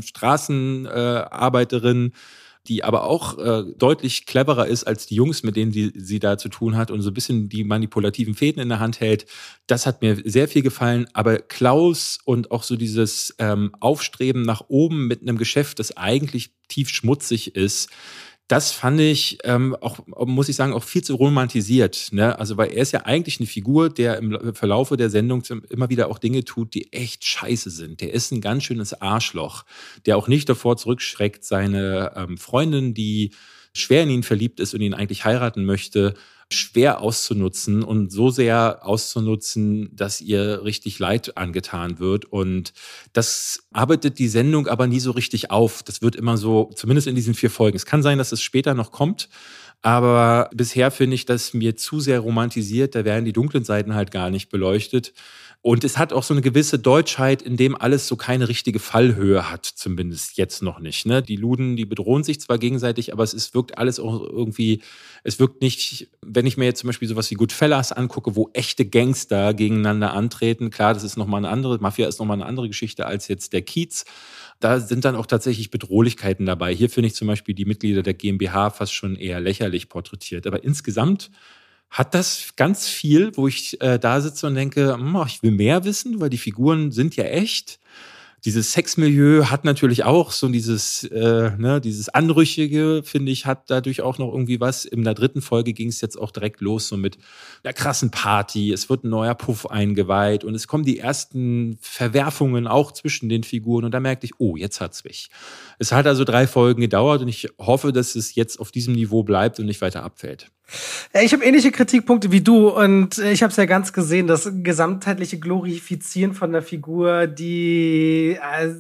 Straßenarbeiterin, die aber auch deutlich cleverer ist als die Jungs, mit denen sie da zu tun hat und so ein bisschen die manipulativen Fäden in der Hand hält. Das hat mir sehr viel gefallen. Aber Klaus und auch so dieses Aufstreben nach oben mit einem Geschäft, das eigentlich tief schmutzig ist, das fand ich auch, muss ich sagen, auch viel zu romantisiert. Ne? Also, weil er ist ja eigentlich eine Figur, der im Verlaufe der Sendung immer wieder auch Dinge tut, die echt scheiße sind. Der ist ein ganz schönes Arschloch, der auch nicht davor zurückschreckt, seine Freundin, die schwer in ihn verliebt ist und ihn eigentlich heiraten möchte, schwer auszunutzen und so sehr auszunutzen, dass ihr richtig Leid angetan wird. Und das arbeitet die Sendung aber nie so richtig auf. Das wird immer so, zumindest in diesen 4 Folgen. Es kann sein, dass es später noch kommt, aber bisher finde ich das mir zu sehr romantisiert. Da werden die dunklen Seiten halt gar nicht beleuchtet. Und es hat auch so eine gewisse Deutschheit, in dem alles so keine richtige Fallhöhe hat, zumindest jetzt noch nicht. Ne? Die Luden, die bedrohen sich zwar gegenseitig, aber wirkt alles auch irgendwie, es wirkt nicht, wenn ich mir jetzt zum Beispiel sowas wie Goodfellas angucke, wo echte Gangster gegeneinander antreten. Klar, das ist nochmal eine andere, Mafia ist nochmal eine andere Geschichte als jetzt der Kiez. Da sind dann auch tatsächlich Bedrohlichkeiten dabei. Hier finde ich zum Beispiel die Mitglieder der GmbH fast schon eher lächerlich porträtiert. Aber insgesamt hat das ganz viel, wo ich da sitze und denke, ich will mehr wissen, weil die Figuren sind ja echt. Dieses Sexmilieu hat natürlich auch so dieses Anrüchige, finde ich, hat dadurch auch noch irgendwie was. In der 3. Folge ging es jetzt auch direkt los so mit einer krassen Party. Es wird ein neuer Puff eingeweiht und es kommen die ersten Verwerfungen auch zwischen den Figuren. Und da merkte ich, oh, jetzt hat's mich. Es hat also 3 Folgen gedauert und ich hoffe, dass es jetzt auf diesem Niveau bleibt und nicht weiter abfällt. Ich habe ähnliche Kritikpunkte wie du und ich habe es ja ganz gesehen, das gesamtheitliche Glorifizieren von der Figur, die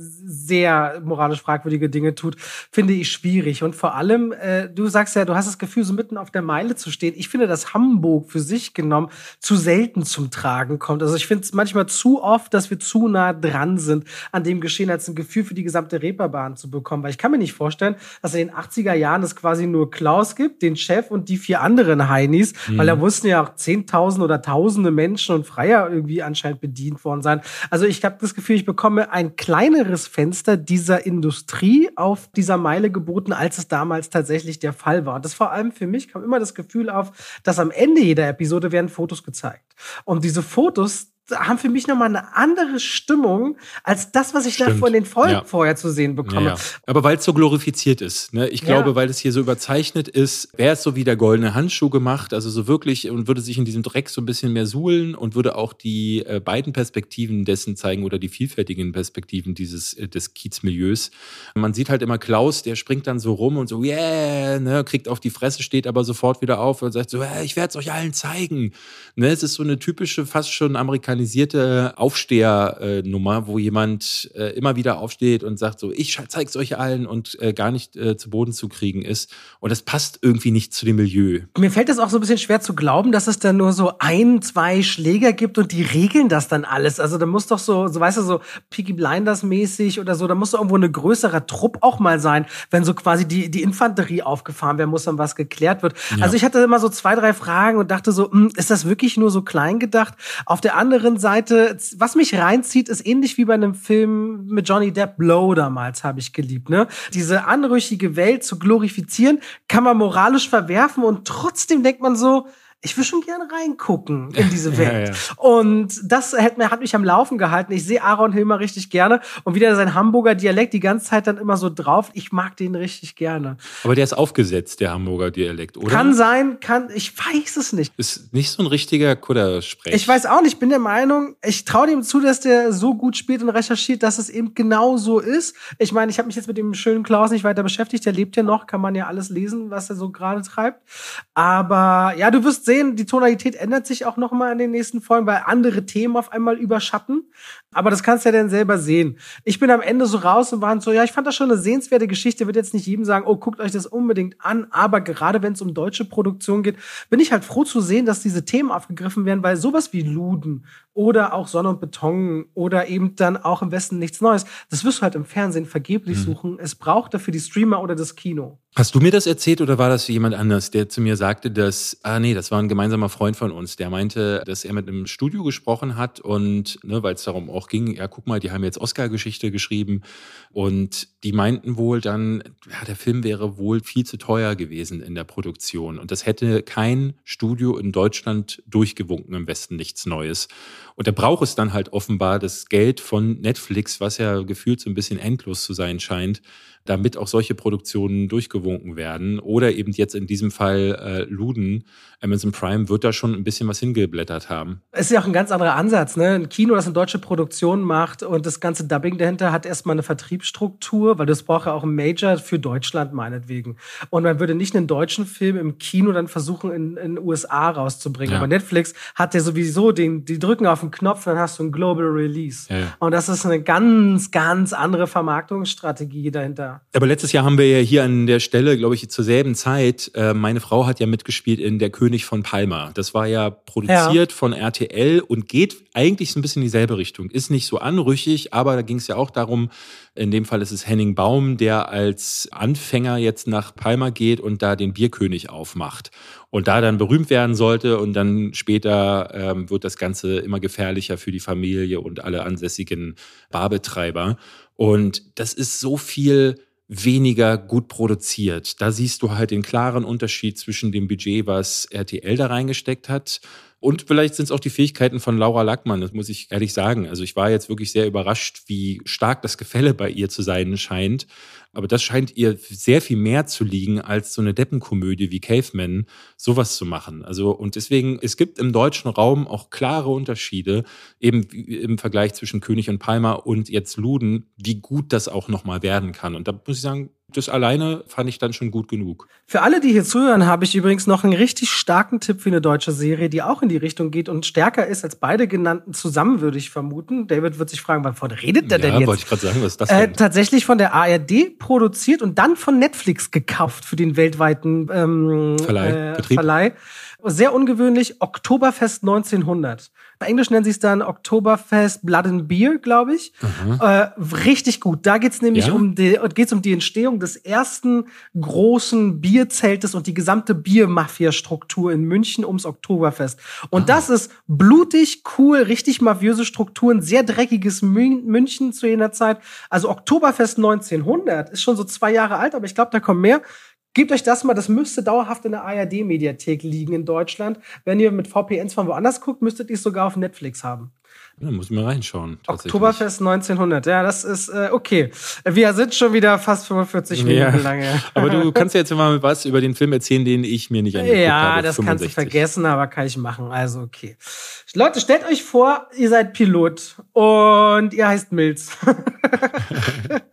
sehr moralisch fragwürdige Dinge tut, finde ich schwierig. Und vor allem, du sagst ja, du hast das Gefühl, so mitten auf der Meile zu stehen. Ich finde, dass Hamburg für sich genommen zu selten zum Tragen kommt. Also ich finde es manchmal zu oft, dass wir zu nah dran sind an dem Geschehen, als ein Gefühl für die gesamte Reeperbahn zu bekommen. Weil ich kann mir nicht vorstellen, dass in den 80er Jahren es quasi nur Klaus gibt, den Chef und die 4 anderen Heinis, weil da mussten ja auch 10.000 oder Tausende Menschen und Freier irgendwie anscheinend bedient worden sein. Also ich habe das Gefühl, ich bekomme ein kleineres Fenster dieser Industrie auf dieser Meile geboten, als es damals tatsächlich der Fall war. Und das vor allem für mich kam immer das Gefühl auf, dass am Ende jeder Episode werden Fotos gezeigt. Und diese Fotos haben für mich nochmal eine andere Stimmung als das, was ich da von den Folgen vorher zu sehen bekomme. Ja. Aber weil es so glorifiziert ist. Ne? Ich glaube, weil es hier so überzeichnet ist, wäre es so wie der goldene Handschuh gemacht, also so wirklich und würde sich in diesem Dreck so ein bisschen mehr suhlen und würde auch die beiden Perspektiven dessen zeigen oder die vielfältigen Perspektiven des Kiezmilieus. Man sieht halt immer Klaus, der springt dann so rum und so, kriegt auf die Fresse, steht aber sofort wieder auf und sagt so, ich werde es euch allen zeigen. Ne? Es ist so eine typische, fast schon amerikanische amerikanisierte Aufsteher-Nummer, wo jemand immer wieder aufsteht und sagt so, ich zeig's euch allen und gar nicht zu Boden zu kriegen ist. Und das passt irgendwie nicht zu dem Milieu. Mir fällt es auch so ein bisschen schwer zu glauben, dass es dann nur so 1, 2 Schläger gibt und die regeln das dann alles. Also da muss doch so weißt du, so Peaky Blinders mäßig oder so, da muss doch irgendwo eine größere Trupp auch mal sein, wenn so quasi die Infanterie aufgefahren werden muss, dann was geklärt wird. Ja. Also ich hatte immer so 2, 3 Fragen und dachte so, ist das wirklich nur so klein gedacht? Auf der anderen Seite, was mich reinzieht, ist ähnlich wie bei einem Film mit Johnny Depp, Blow damals, habe ich geliebt, ne? Diese anrüchige Welt zu glorifizieren, kann man moralisch verwerfen und trotzdem denkt man so, ich will schon gerne reingucken in diese Welt. Ja. Und das hat mich am Laufen gehalten. Ich sehe Aaron Hilmer richtig gerne. Und wieder sein Hamburger Dialekt die ganze Zeit dann immer so drauf. Ich mag den richtig gerne. Aber der ist aufgesetzt, der Hamburger Dialekt, oder? Kann sein, ich weiß es nicht. Ist nicht so ein richtiger Kuddersprech. Ich weiß auch nicht. Ich bin der Meinung, ich traue dem zu, dass der so gut spielt und recherchiert, dass es eben genau so ist. Ich meine, ich habe mich jetzt mit dem schönen Klaus nicht weiter beschäftigt. Der lebt ja noch, kann man ja alles lesen, was er so gerade treibt. Aber ja, du wirst sehen, die Tonalität ändert sich auch noch mal in den nächsten Folgen, weil andere Themen auf einmal überschatten. Aber das kannst du ja dann selber sehen. Ich bin am Ende so raus und war so, ja, ich fand das schon eine sehenswerte Geschichte. Wird jetzt nicht jedem sagen, oh, guckt euch das unbedingt an. Aber gerade wenn es um deutsche Produktion geht, bin ich halt froh zu sehen, dass diese Themen aufgegriffen werden, weil sowas wie Luden oder auch Sonne und Beton oder eben dann auch im Westen nichts Neues, das wirst du halt im Fernsehen vergeblich suchen. Es braucht dafür die Streamer oder das Kino. Hast du mir das erzählt oder war das jemand anders, der zu mir sagte, dass, das war ein gemeinsamer Freund von uns, der meinte, dass er mit einem Studio gesprochen hat und, weil es darum auch ging, ja, guck mal, die haben jetzt Oscar-Geschichte geschrieben und die meinten wohl dann, ja, der Film wäre wohl viel zu teuer gewesen in der Produktion und das hätte kein Studio in Deutschland durchgewunken, im Westen nichts Neues. Und da braucht es dann halt offenbar das Geld von Netflix, was ja gefühlt so ein bisschen endlos zu sein scheint, damit auch solche Produktionen durchgewunken werden. Oder eben jetzt in diesem Fall Luden. Amazon Prime wird da schon ein bisschen was hingeblättert haben. Es ist ja auch ein ganz anderer Ansatz, ne? Ein Kino, das eine deutsche Produktion macht und das ganze Dubbing dahinter hat erstmal eine Vertriebsstruktur, weil das braucht ja auch ein Major für Deutschland meinetwegen. Und man würde nicht einen deutschen Film im Kino dann versuchen, in den USA rauszubringen. Ja. Aber Netflix hat ja sowieso die drücken auf den Knopf, dann hast du ein Global Release. Ja. Und das ist eine ganz, ganz andere Vermarktungsstrategie dahinter. Aber letztes Jahr haben wir ja hier an der Stelle, glaube ich, zur selben Zeit, meine Frau hat ja mitgespielt in Der König von Palma. Das war ja produziert von RTL und geht eigentlich so ein bisschen in dieselbe Richtung. Ist nicht so anrüchig, aber da ging es ja auch darum, in dem Fall ist es Henning Baum, der als Anfänger jetzt nach Palma geht und da den Bierkönig aufmacht. Und da dann berühmt werden sollte und dann später wird das Ganze immer gefährlicher für die Familie und alle ansässigen Barbetreiber. Und das ist so viel weniger gut produziert. Da siehst du halt den klaren Unterschied zwischen dem Budget, was RTL da reingesteckt hat. Und vielleicht sind es auch die Fähigkeiten von Laura Lackmann, das muss ich ehrlich sagen. Also ich war jetzt wirklich sehr überrascht, wie stark das Gefälle bei ihr zu sein scheint. Aber das scheint ihr sehr viel mehr zu liegen, als so eine Deppenkomödie wie Caveman, sowas zu machen. Also, und deswegen, es gibt im deutschen Raum auch klare Unterschiede, eben im Vergleich zwischen König und Palma und jetzt Luden, wie gut das auch nochmal werden kann. Und da muss ich sagen, das alleine fand ich dann schon gut genug. Für alle, die hier zuhören, habe ich übrigens noch einen richtig starken Tipp für eine deutsche Serie, die auch in die Richtung geht und stärker ist als beide genannten zusammen, würde ich vermuten. David wird sich fragen, wovon redet der denn jetzt? Ja, wollte ich gerade sagen, was ist das denn? Tatsächlich von der ARD produziert und dann von Netflix gekauft für den weltweiten Verleih. Sehr ungewöhnlich, Oktoberfest 1900. Im Englisch nennen sie es dann Oktoberfest Blood and Beer, glaube ich. Richtig gut. Da geht's nämlich um die Entstehung des ersten großen Bierzeltes und die gesamte Biermafia-Struktur in München ums Oktoberfest. Und das ist blutig, cool, richtig mafiöse Strukturen, sehr dreckiges München zu jener Zeit. Also Oktoberfest 1900 ist schon so 2 Jahre alt, aber ich glaube, da kommen mehr. Gebt euch das mal, das müsste dauerhaft in der ARD-Mediathek liegen in Deutschland. Wenn ihr mit VPNs von woanders guckt, müsstet ihr es sogar auf Netflix haben. Da muss ich mal reinschauen. Oktoberfest 1900, ja, das ist okay. Wir sind schon wieder fast 45 Minuten lang. Ja. Aber du kannst ja jetzt mal was über den Film erzählen, den ich mir nicht angeguckt habe. Ja, das 65. Kannst du vergessen, aber kann ich machen. Also okay. Leute, stellt euch vor, ihr seid Pilot und ihr heißt Milz.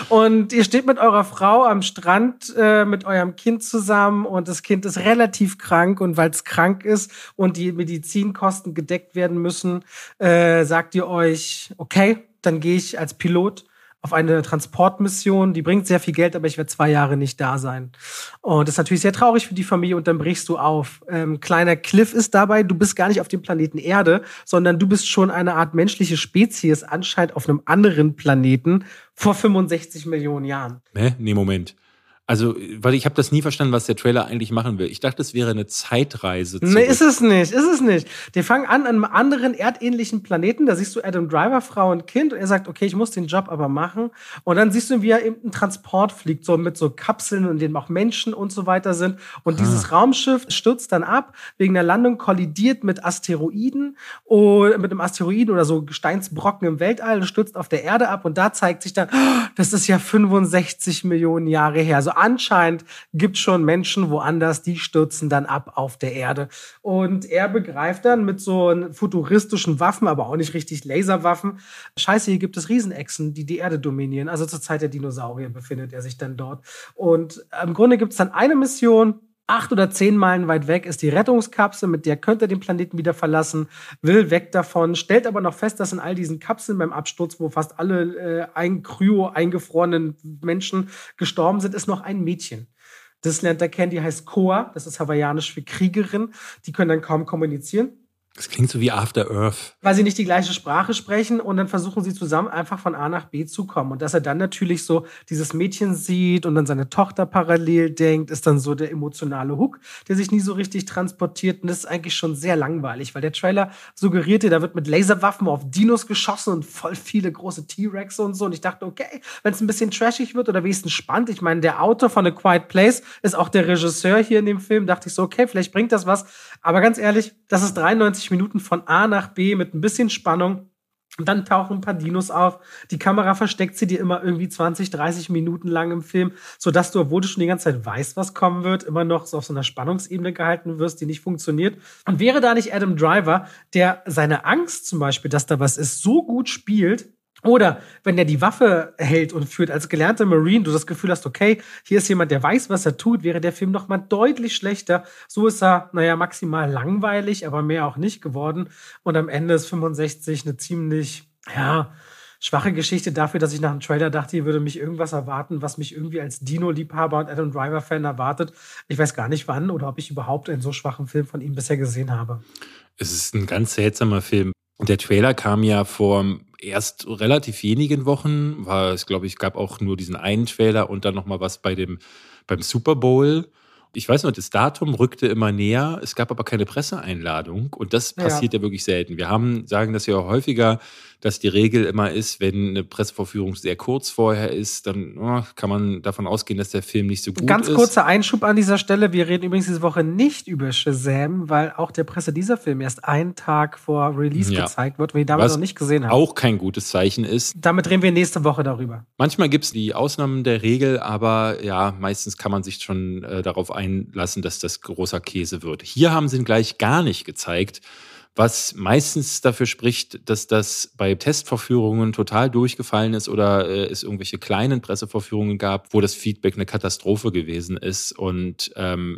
Und ihr steht mit eurer Frau am Strand mit eurem Kind zusammen und das Kind ist relativ krank und weil es krank ist und die Medizinkosten gedeckt werden müssen, sagt ihr euch, okay, dann gehe ich als Pilot auf eine Transportmission, die bringt sehr viel Geld, aber ich werde 2 Jahre nicht da sein. Und das ist natürlich sehr traurig für die Familie und dann brichst du auf. Kleiner Cliff ist dabei, du bist gar nicht auf dem Planeten Erde, sondern du bist schon eine Art menschliche Spezies, anscheinend auf einem anderen Planeten vor 65 Millionen Jahren. Nee, Moment. Also, weil ich habe das nie verstanden, was der Trailer eigentlich machen will. Ich dachte, es wäre eine Zeitreise zurück. Nee, ist es nicht. Die fangen an einem anderen erdähnlichen Planeten, da siehst du Adam Driver, Frau und Kind und er sagt, okay, ich muss den Job aber machen. Und dann siehst du, wie er eben einen Transport fliegt, so mit so Kapseln, in denen auch Menschen und so weiter sind. Und dieses Raumschiff stürzt dann ab, wegen der Landung kollidiert mit Asteroiden, mit einem Asteroiden oder so Gesteinsbrocken im Weltall und stürzt auf der Erde ab. Und da zeigt sich dann, das ist ja 65 Millionen Jahre her. Also anscheinend gibt es schon Menschen woanders, die stürzen dann ab auf der Erde. Und er begreift dann mit so futuristischen Waffen, aber auch nicht richtig Laserwaffen, scheiße, hier gibt es Riesenechsen, die die Erde dominieren. Also zur Zeit der Dinosaurier befindet er sich dann dort. Und im Grunde gibt es dann eine Mission, 8 oder 10 Meilen weit weg ist die Rettungskapsel, mit der könnt ihr den Planeten wieder verlassen, will weg davon, stellt aber noch fest, dass in all diesen Kapseln beim Absturz, wo fast alle eingefrorenen Menschen gestorben sind, ist noch ein Mädchen. Das lernt er kennen, die heißt Koa, das ist hawaiianisch für Kriegerin, die können dann kaum kommunizieren. Das klingt so wie After Earth. Weil sie nicht die gleiche Sprache sprechen und dann versuchen sie zusammen einfach von A nach B zu kommen. Und dass er dann natürlich so dieses Mädchen sieht und dann seine Tochter parallel denkt, ist dann so der emotionale Hook, der sich nie so richtig transportiert. Und das ist eigentlich schon sehr langweilig, weil der Trailer suggerierte, da wird mit Laserwaffen auf Dinos geschossen und voll viele große T-Rex und so. Und ich dachte, okay, wenn es ein bisschen trashig wird oder wenigstens spannend. Ich meine, der Autor von A Quiet Place ist auch der Regisseur hier in dem Film. Dachte ich so, okay, vielleicht bringt das was. Aber ganz ehrlich, das ist 93 Minuten von A nach B mit ein bisschen Spannung. Und dann tauchen ein paar Dinos auf. Die Kamera versteckt sie dir immer irgendwie 20, 30 Minuten lang im Film, sodass du, obwohl du schon die ganze Zeit weißt, was kommen wird, immer noch so auf so einer Spannungsebene gehalten wirst, die nicht funktioniert. Und wäre da nicht Adam Driver, der seine Angst zum Beispiel, dass da was ist, so gut spielt, oder wenn er die Waffe hält und führt als gelernter Marine, du das Gefühl hast, okay, hier ist jemand, der weiß, was er tut, wäre der Film noch mal deutlich schlechter. So ist er, maximal langweilig, aber mehr auch nicht geworden. Und am Ende ist 65 eine ziemlich, schwache Geschichte dafür, dass ich nach dem Trailer dachte, hier würde mich irgendwas erwarten, was mich irgendwie als Dino-Liebhaber und Adam Driver-Fan erwartet. Ich weiß gar nicht wann oder ob ich überhaupt einen so schwachen Film von ihm bisher gesehen habe. Es ist ein ganz seltsamer Film. Und der Trailer kam ja vor erst relativ wenigen Wochen, gab auch nur diesen einen Trailer und dann nochmal was beim Super Bowl. Ich weiß noch, das Datum rückte immer näher, es gab aber keine Presseeinladung und das passiert ja wirklich selten. Wir sagen das ja auch häufiger, dass die Regel immer ist, wenn eine Pressevorführung sehr kurz vorher ist, dann kann man davon ausgehen, dass der Film nicht so gut ist. Ganz kurzer Einschub an dieser Stelle. Wir reden übrigens diese Woche nicht über Shazam, weil auch der Presse dieser Film erst einen Tag vor Release gezeigt wird, weil wir ihn damals noch nicht gesehen haben. Auch kein gutes Zeichen ist. Damit reden wir nächste Woche darüber. Manchmal gibt es die Ausnahmen der Regel, aber ja, meistens kann man sich schon darauf einlassen, dass das großer Käse wird. Hier haben sie ihn gleich gar nicht gezeigt, was meistens dafür spricht, dass das bei Testvorführungen total durchgefallen ist oder es irgendwelche kleinen Pressevorführungen gab, wo das Feedback eine Katastrophe gewesen ist. Und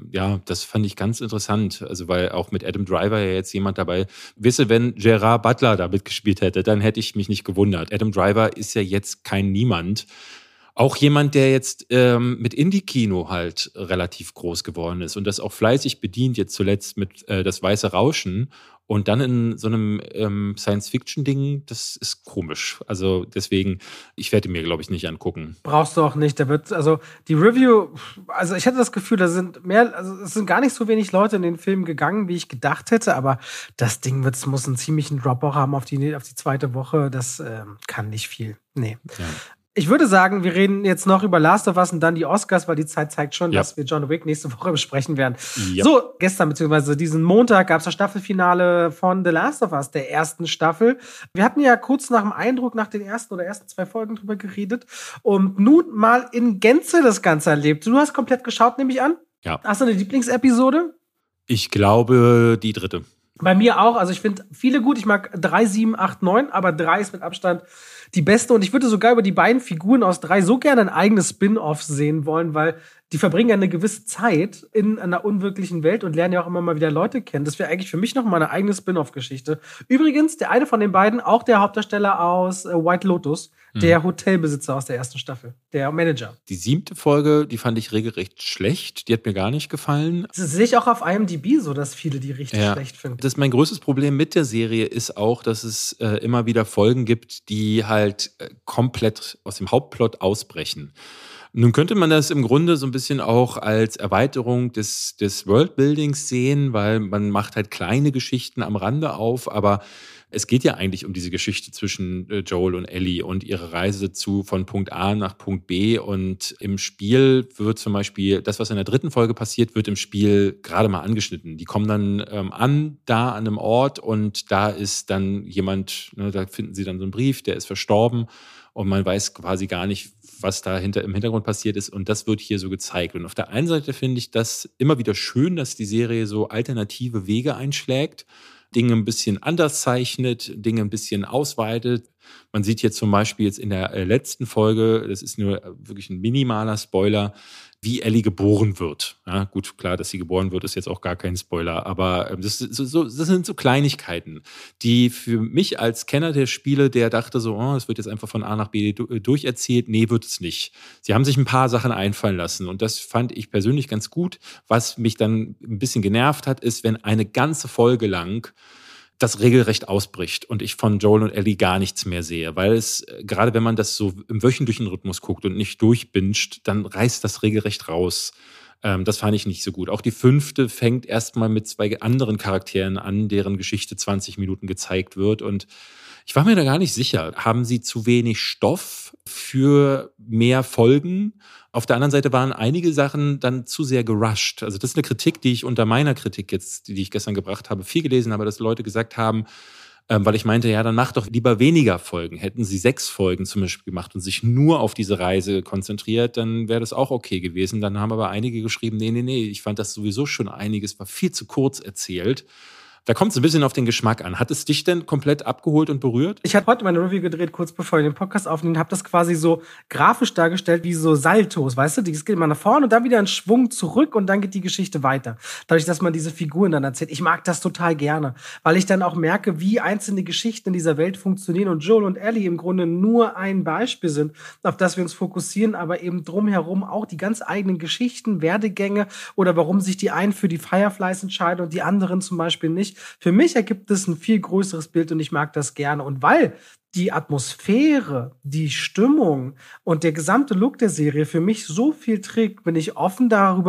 das fand ich ganz interessant. Also weil auch mit Adam Driver ja jetzt jemand dabei, wenn Gerard Butler da mitgespielt hätte, dann hätte ich mich nicht gewundert. Adam Driver ist ja jetzt kein Niemand. Auch jemand, der jetzt mit Indie-Kino halt relativ groß geworden ist und das auch fleißig bedient, jetzt zuletzt mit Das Weiße Rauschen und dann in so einem Science-Fiction-Ding, das ist komisch. Also deswegen, ich werde mir, glaube ich, nicht angucken. Brauchst du auch nicht. Die Review, also ich hatte das Gefühl, es sind gar nicht so wenig Leute in den Film gegangen, wie ich gedacht hätte, aber das Ding muss einen ziemlichen Drop auch haben auf die zweite Woche. Das kann nicht viel. Nee. Ja. Ich würde sagen, wir reden jetzt noch über Last of Us und dann die Oscars, weil die Zeit zeigt schon, dass wir John Wick nächste Woche besprechen werden. Ja. So, gestern bzw. diesen Montag gab es das Staffelfinale von The Last of Us, der ersten Staffel. Wir hatten ja kurz nach dem Eindruck, nach den ersten 2 Folgen drüber geredet und nun mal in Gänze das Ganze erlebt. Du hast komplett geschaut, nehme ich an? Ja. Hast du eine Lieblingsepisode? Ich glaube, die 3. Bei mir auch. Also ich finde viele gut. Ich mag 3, 7, 8, 9, aber 3 ist mit Abstand die beste. Und ich würde sogar über die beiden Figuren aus 3 so gerne ein eigenes Spin-off sehen wollen, weil die verbringen ja eine gewisse Zeit in einer unwirklichen Welt und lernen ja auch immer mal wieder Leute kennen. Das wäre eigentlich für mich noch mal eine eigene Spin-off-Geschichte. Übrigens, der eine von den beiden, auch der Hauptdarsteller aus White Lotus, der Hotelbesitzer aus der ersten Staffel, der Manager. Die 7. Folge, die fand ich regelrecht schlecht. Die hat mir gar nicht gefallen. Das sehe ich auch auf IMDb so, dass viele die richtig schlecht finden. Das ist mein größtes Problem mit der Serie ist auch, dass es immer wieder Folgen gibt, die halt komplett aus dem Hauptplot ausbrechen. Nun könnte man das im Grunde so ein bisschen auch als Erweiterung des Worldbuildings sehen, weil man macht halt kleine Geschichten am Rande auf, aber es geht ja eigentlich um diese Geschichte zwischen Joel und Ellie und ihre Reise von Punkt A nach Punkt B. Und im Spiel wird zum Beispiel das, was in der 3. Folge passiert, wird im Spiel gerade mal angeschnitten. Die kommen dann da an einem Ort und da ist dann jemand, da finden sie dann so einen Brief, der ist verstorben und man weiß quasi gar nicht, was da im Hintergrund passiert ist. Und das wird hier so gezeigt. Und auf der einen Seite finde ich das immer wieder schön, dass die Serie so alternative Wege einschlägt, Dinge ein bisschen anders zeichnet, Dinge ein bisschen ausweitet. Man sieht hier zum Beispiel jetzt in der letzten Folge, das ist nur wirklich ein minimaler Spoiler, wie Ellie geboren wird. Ja, gut, klar, dass sie geboren wird, ist jetzt auch gar kein Spoiler, aber das sind so Kleinigkeiten, die für mich als Kenner der Spiele, der dachte so, es wird jetzt einfach von A nach B durcherzählt, nee, wird es nicht. Sie haben sich ein paar Sachen einfallen lassen und das fand ich persönlich ganz gut. Was mich dann ein bisschen genervt hat, ist, wenn eine ganze Folge lang das regelrecht ausbricht und ich von Joel und Ellie gar nichts mehr sehe, weil es, gerade wenn man das so im wöchentlichen Rhythmus guckt und nicht durchbinscht, dann reißt das regelrecht raus. Das fand ich nicht so gut. Auch die 5. fängt erstmal mit 2 anderen Charakteren an, deren Geschichte 20 Minuten gezeigt wird und ich war mir da gar nicht sicher. Haben sie zu wenig Stoff für mehr Folgen? Auf der anderen Seite waren einige Sachen dann zu sehr gerusht. Also das ist eine Kritik, die ich unter meiner Kritik jetzt, die ich gestern gebracht habe, viel gelesen habe, dass Leute gesagt haben, weil ich meinte, ja, dann macht doch lieber weniger Folgen. Hätten sie 6 Folgen zum Beispiel gemacht und sich nur auf diese Reise konzentriert, dann wäre das auch okay gewesen. Dann haben aber einige geschrieben, nee, ich fand das sowieso schon einiges, war viel zu kurz erzählt. Da kommt es ein bisschen auf den Geschmack an. Hat es dich denn komplett abgeholt und berührt? Ich habe heute meine Review gedreht, kurz bevor ich den Podcast aufnehmen, habe das quasi so grafisch dargestellt wie so Saltos, weißt du? Das geht immer nach vorne und dann wieder einen Schwung zurück und dann geht die Geschichte weiter. Dadurch, dass man diese Figuren dann erzählt. Ich mag das total gerne, weil ich dann auch merke, wie einzelne Geschichten in dieser Welt funktionieren und Joel und Ellie im Grunde nur ein Beispiel sind, auf das wir uns fokussieren, aber eben drumherum auch die ganz eigenen Geschichten, Werdegänge oder warum sich die einen für die Fireflies entscheiden und die anderen zum Beispiel nicht. Für mich ergibt es ein viel größeres Bild und ich mag das gerne. Und weil die Atmosphäre, die Stimmung und der gesamte Look der Serie für mich so viel trägt, bin ich offen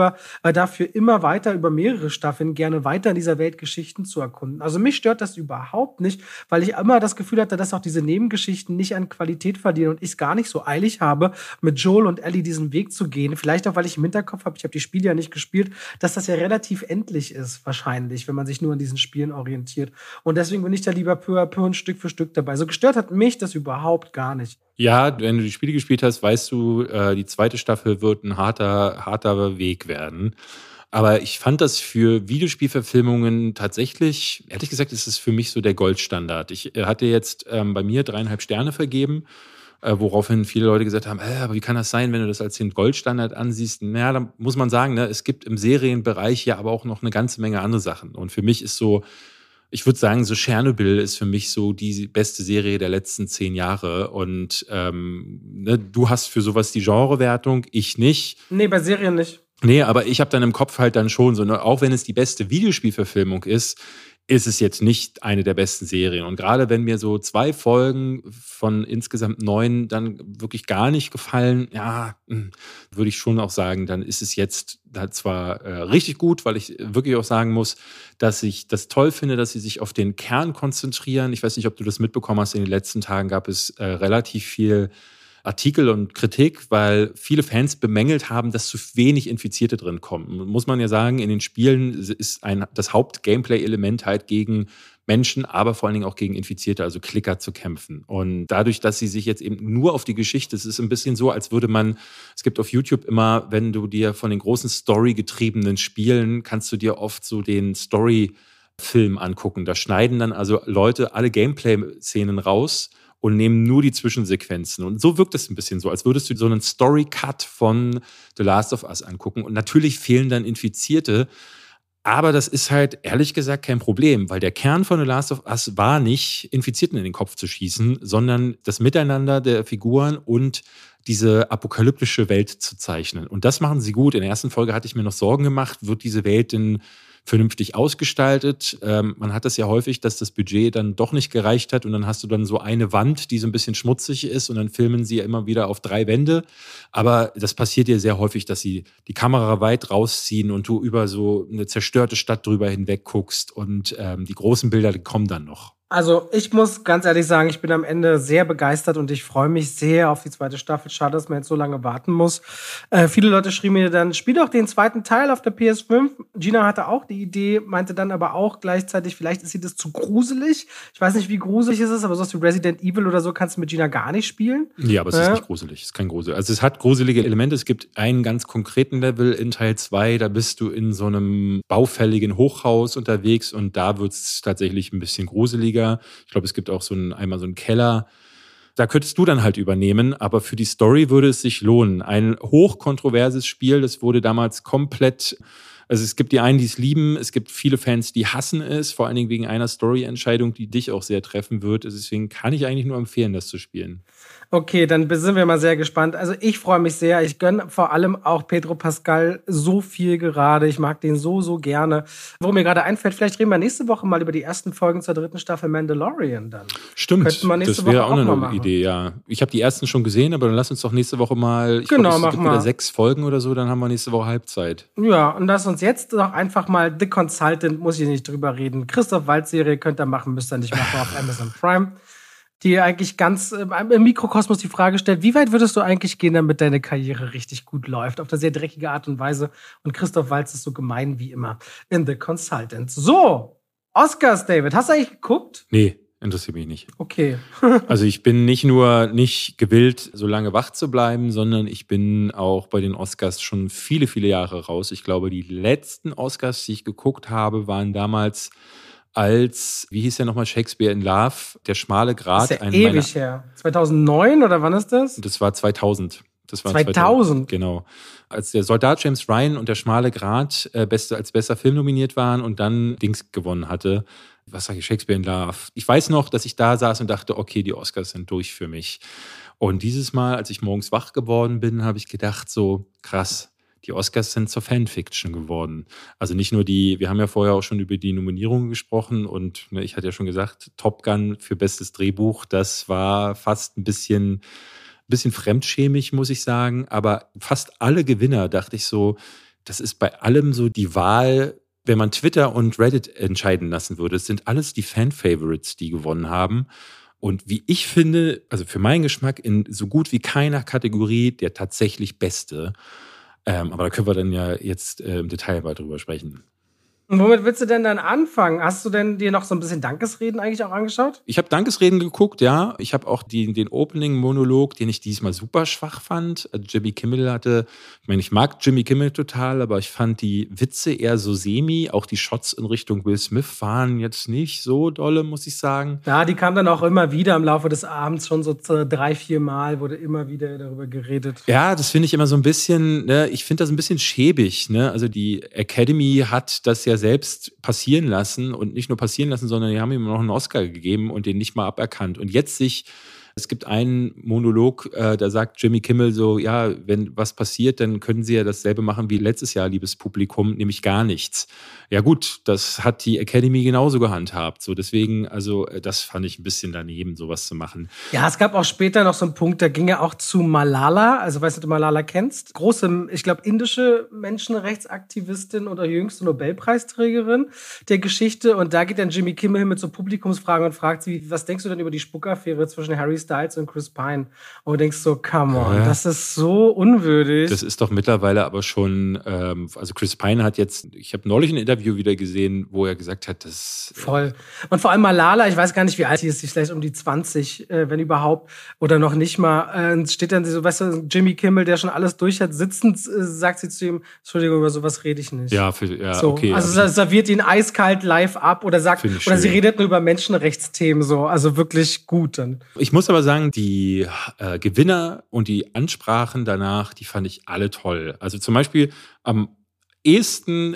dafür immer weiter über mehrere Staffeln gerne weiter in dieser Welt Geschichten zu erkunden. Also mich stört das überhaupt nicht, weil ich immer das Gefühl hatte, dass auch diese Nebengeschichten nicht an Qualität verlieren und ich es gar nicht so eilig habe, mit Joel und Ellie diesen Weg zu gehen. Vielleicht auch, weil ich im Hinterkopf habe, ich habe die Spiele ja nicht gespielt, dass das ja relativ endlich ist, wahrscheinlich, wenn man sich nur an diesen Spielen orientiert. Und deswegen bin ich da lieber peu à peu und Stück für Stück dabei. So gestört hat mich das überhaupt gar nicht. Ja, wenn du die Spiele gespielt hast, weißt du, die 2. Staffel wird ein harter Weg werden. Aber ich fand das für Videospielverfilmungen tatsächlich, ehrlich gesagt, ist es für mich so der Goldstandard. Ich hatte jetzt bei mir 3,5 Sterne vergeben, woraufhin viele Leute gesagt haben, aber wie kann das sein, wenn du das als den Goldstandard ansiehst? Naja, da muss man sagen, ne, es gibt im Serienbereich ja aber auch noch eine ganze Menge andere Sachen. Und für mich ist so, ich würde sagen, so Tschernobyl ist für mich so die beste Serie der letzten 10 Jahre. Und du hast für sowas die Genrewertung, ich nicht. Nee, bei Serien nicht. Nee, aber ich habe dann im Kopf halt dann schon so, auch wenn es die beste Videospielverfilmung ist es jetzt nicht eine der besten Serien. Und gerade wenn mir so 2 Folgen von insgesamt 9 dann wirklich gar nicht gefallen, ja, würde ich schon auch sagen, dann ist es jetzt zwar richtig gut, weil ich wirklich auch sagen muss, dass ich das toll finde, dass sie sich auf den Kern konzentrieren. Ich weiß nicht, ob du das mitbekommen hast, in den letzten Tagen gab es relativ viel Artikel und Kritik, weil viele Fans bemängelt haben, dass zu wenig Infizierte drin kommen. Muss man ja sagen, in den Spielen ist das Haupt-Gameplay-Element halt gegen Menschen, aber vor allen Dingen auch gegen Infizierte, also Klicker zu kämpfen. Und dadurch, dass sie sich jetzt eben nur auf die Geschichte, es ist ein bisschen so, als würde man, es gibt auf YouTube immer, wenn du dir von den großen Story-getriebenen Spielen, kannst du dir oft so den Film angucken. Da schneiden dann also Leute alle Gameplay-Szenen raus und nehmen nur die Zwischensequenzen. Und so wirkt es ein bisschen so, als würdest du so einen Story-Cut von The Last of Us angucken. Und natürlich fehlen dann Infizierte. Aber das ist halt ehrlich gesagt kein Problem, weil der Kern von The Last of Us war nicht, Infizierten in den Kopf zu schießen, sondern das Miteinander der Figuren und diese apokalyptische Welt zu zeichnen. Und das machen sie gut. In der ersten Folge hatte ich mir noch Sorgen gemacht, wird diese Welt denn vernünftig ausgestaltet? Man hat das ja häufig, dass das Budget dann doch nicht gereicht hat und dann hast du dann so eine Wand, die so ein bisschen schmutzig ist und dann filmen sie ja immer wieder auf 3 Wände. Aber das passiert ja sehr häufig, dass sie die Kamera weit rausziehen und du über so eine zerstörte Stadt drüber hinweg guckst und die großen Bilder kommen dann noch. Also ich muss ganz ehrlich sagen, ich bin am Ende sehr begeistert und ich freue mich sehr auf die zweite Staffel. Schade, dass man jetzt so lange warten muss. Viele Leute schrieben mir dann, spiel doch den zweiten Teil auf der PS5. Gina hatte auch die Idee, meinte dann aber auch gleichzeitig, vielleicht ist sie das zu gruselig. Ich weiß nicht, wie gruselig es ist, aber sowas wie Resident Evil oder so kannst du mit Gina gar nicht spielen. Ja, aber es ist nicht gruselig. Es ist kein Grusel. Also es hat gruselige Elemente. Es gibt einen ganz konkreten Level in Teil 2. Da bist du in so einem baufälligen Hochhaus unterwegs und da wird es tatsächlich ein bisschen gruseliger. Ich glaube, es gibt auch einmal so einen Keller. Da könntest du dann halt übernehmen, aber für die Story würde es sich lohnen. Ein hochkontroverses Spiel, das wurde damals komplett, also es gibt die einen, die es lieben, es gibt viele Fans, die hassen es, vor allen Dingen wegen einer Story-Entscheidung, die dich auch sehr treffen wird. Deswegen kann ich eigentlich nur empfehlen, das zu spielen. Okay, dann sind wir mal sehr gespannt. Also ich freue mich sehr. Ich gönne vor allem auch Pedro Pascal so viel gerade. Ich mag den so, so gerne. Wo mir gerade einfällt, vielleicht reden wir nächste Woche mal über die ersten Folgen zur 3. Staffel Mandalorian dann. Stimmt, das wäre auch eine Idee, ja. Ich habe die ersten schon gesehen, aber dann lass uns doch nächste Woche mal, es gibt wieder 6 Folgen oder so, dann haben wir nächste Woche Halbzeit. Ja, und lass uns jetzt doch einfach mal The Consultant, muss ich nicht drüber reden. Christoph Waltz-Serie könnt ihr machen, müsst ihr nicht machen auf Amazon Prime. Die eigentlich ganz im Mikrokosmos die Frage stellt, wie weit würdest du eigentlich gehen, damit deine Karriere richtig gut läuft? Auf eine sehr dreckige Art und Weise. Und Christoph Waltz ist so gemein wie immer in The Consultant. So, Oscars, David. Hast du eigentlich geguckt? Nee, interessiert mich nicht. Okay. Also ich bin nicht nur nicht gewillt, so lange wach zu bleiben, sondern ich bin auch bei den Oscars schon viele, viele Jahre raus. Ich glaube, die letzten Oscars, die ich geguckt habe, waren damals wie hieß der nochmal, Shakespeare in Love, Der schmale Grat. Das ist ja ewig her. 2009 oder wann ist das? Das war 2000. Das war 2000? Genau. Als der Soldat James Ryan und Der schmale Grat als bester Film nominiert waren und dann Dings gewonnen hatte. Was sage ich, Shakespeare in Love. Ich weiß noch, dass ich da saß und dachte, okay, die Oscars sind durch für mich. Und dieses Mal, als ich morgens wach geworden bin, habe ich gedacht, so krass, die Oscars sind zur Fanfiction geworden. Also nicht nur wir haben ja vorher auch schon über die Nominierungen gesprochen und ich hatte ja schon gesagt, Top Gun für bestes Drehbuch, das war fast ein bisschen fremdschämig, muss ich sagen. Aber fast alle Gewinner, dachte ich so, das ist bei allem so die Wahl, wenn man Twitter und Reddit entscheiden lassen würde. Es sind alles die Fan-Favorites, die gewonnen haben. Und wie ich finde, also für meinen Geschmack in so gut wie keiner Kategorie der tatsächlich Beste. Aber da können wir dann ja jetzt im Detail mal drüber sprechen. Und womit willst du denn dann anfangen? Hast du denn dir noch so ein bisschen Dankesreden eigentlich auch angeschaut? Ich habe Dankesreden geguckt, ja. Ich habe auch den Opening-Monolog, den ich diesmal super schwach fand. Jimmy Kimmel ich mag Jimmy Kimmel total, aber ich fand die Witze eher so semi. Auch die Shots in Richtung Will Smith waren jetzt nicht so dolle, muss ich sagen. Ja, die kamen dann auch immer wieder im Laufe des Abends, schon so 3-4 Mal wurde immer wieder darüber geredet. Ja, das finde ich immer so ein bisschen, ich finde das ein bisschen schäbig. Also die Academy hat das ja selbst passieren lassen und nicht nur passieren lassen, sondern die haben ihm noch einen Oscar gegeben und den nicht mal aberkannt. Und jetzt es gibt einen Monolog, da sagt Jimmy Kimmel so, ja, wenn was passiert, dann können Sie ja dasselbe machen wie letztes Jahr, liebes Publikum, nämlich gar nichts. Ja gut, das hat die Academy genauso gehandhabt. So deswegen, also das fand ich ein bisschen daneben, sowas zu machen. Ja, es gab auch später noch so einen Punkt, da ging er auch zu Malala, also weißt du, ob du Malala kennst? Große, ich glaube, indische Menschenrechtsaktivistin oder jüngste Nobelpreisträgerin der Geschichte. Und da geht dann Jimmy Kimmel mit so Publikumsfragen und fragt sie, was denkst du denn über die Spuckaffäre zwischen Harry Styles und Chris Pine. Und du denkst so, come on, das ist so unwürdig. Das ist doch mittlerweile aber schon, also Chris Pine hat jetzt, ich habe neulich ein Interview wieder gesehen, wo er gesagt hat, das... Voll. Und vor allem Malala, ich weiß gar nicht, wie alt sie ist, sie ist vielleicht um die 20, wenn überhaupt, oder noch nicht mal. Steht dann so, weißt du, Jimmy Kimmel, der schon alles durch hat, sitzend, sagt sie zu ihm, Entschuldigung, über sowas rede ich nicht. Ja, so, okay. Also serviert ihn eiskalt live ab oder sagt, oder sie redet nur über Menschenrechtsthemen so, also wirklich gut dann. Ich muss aber sagen, die Gewinner und die Ansprachen danach, die fand ich alle toll. Also zum Beispiel am ehesten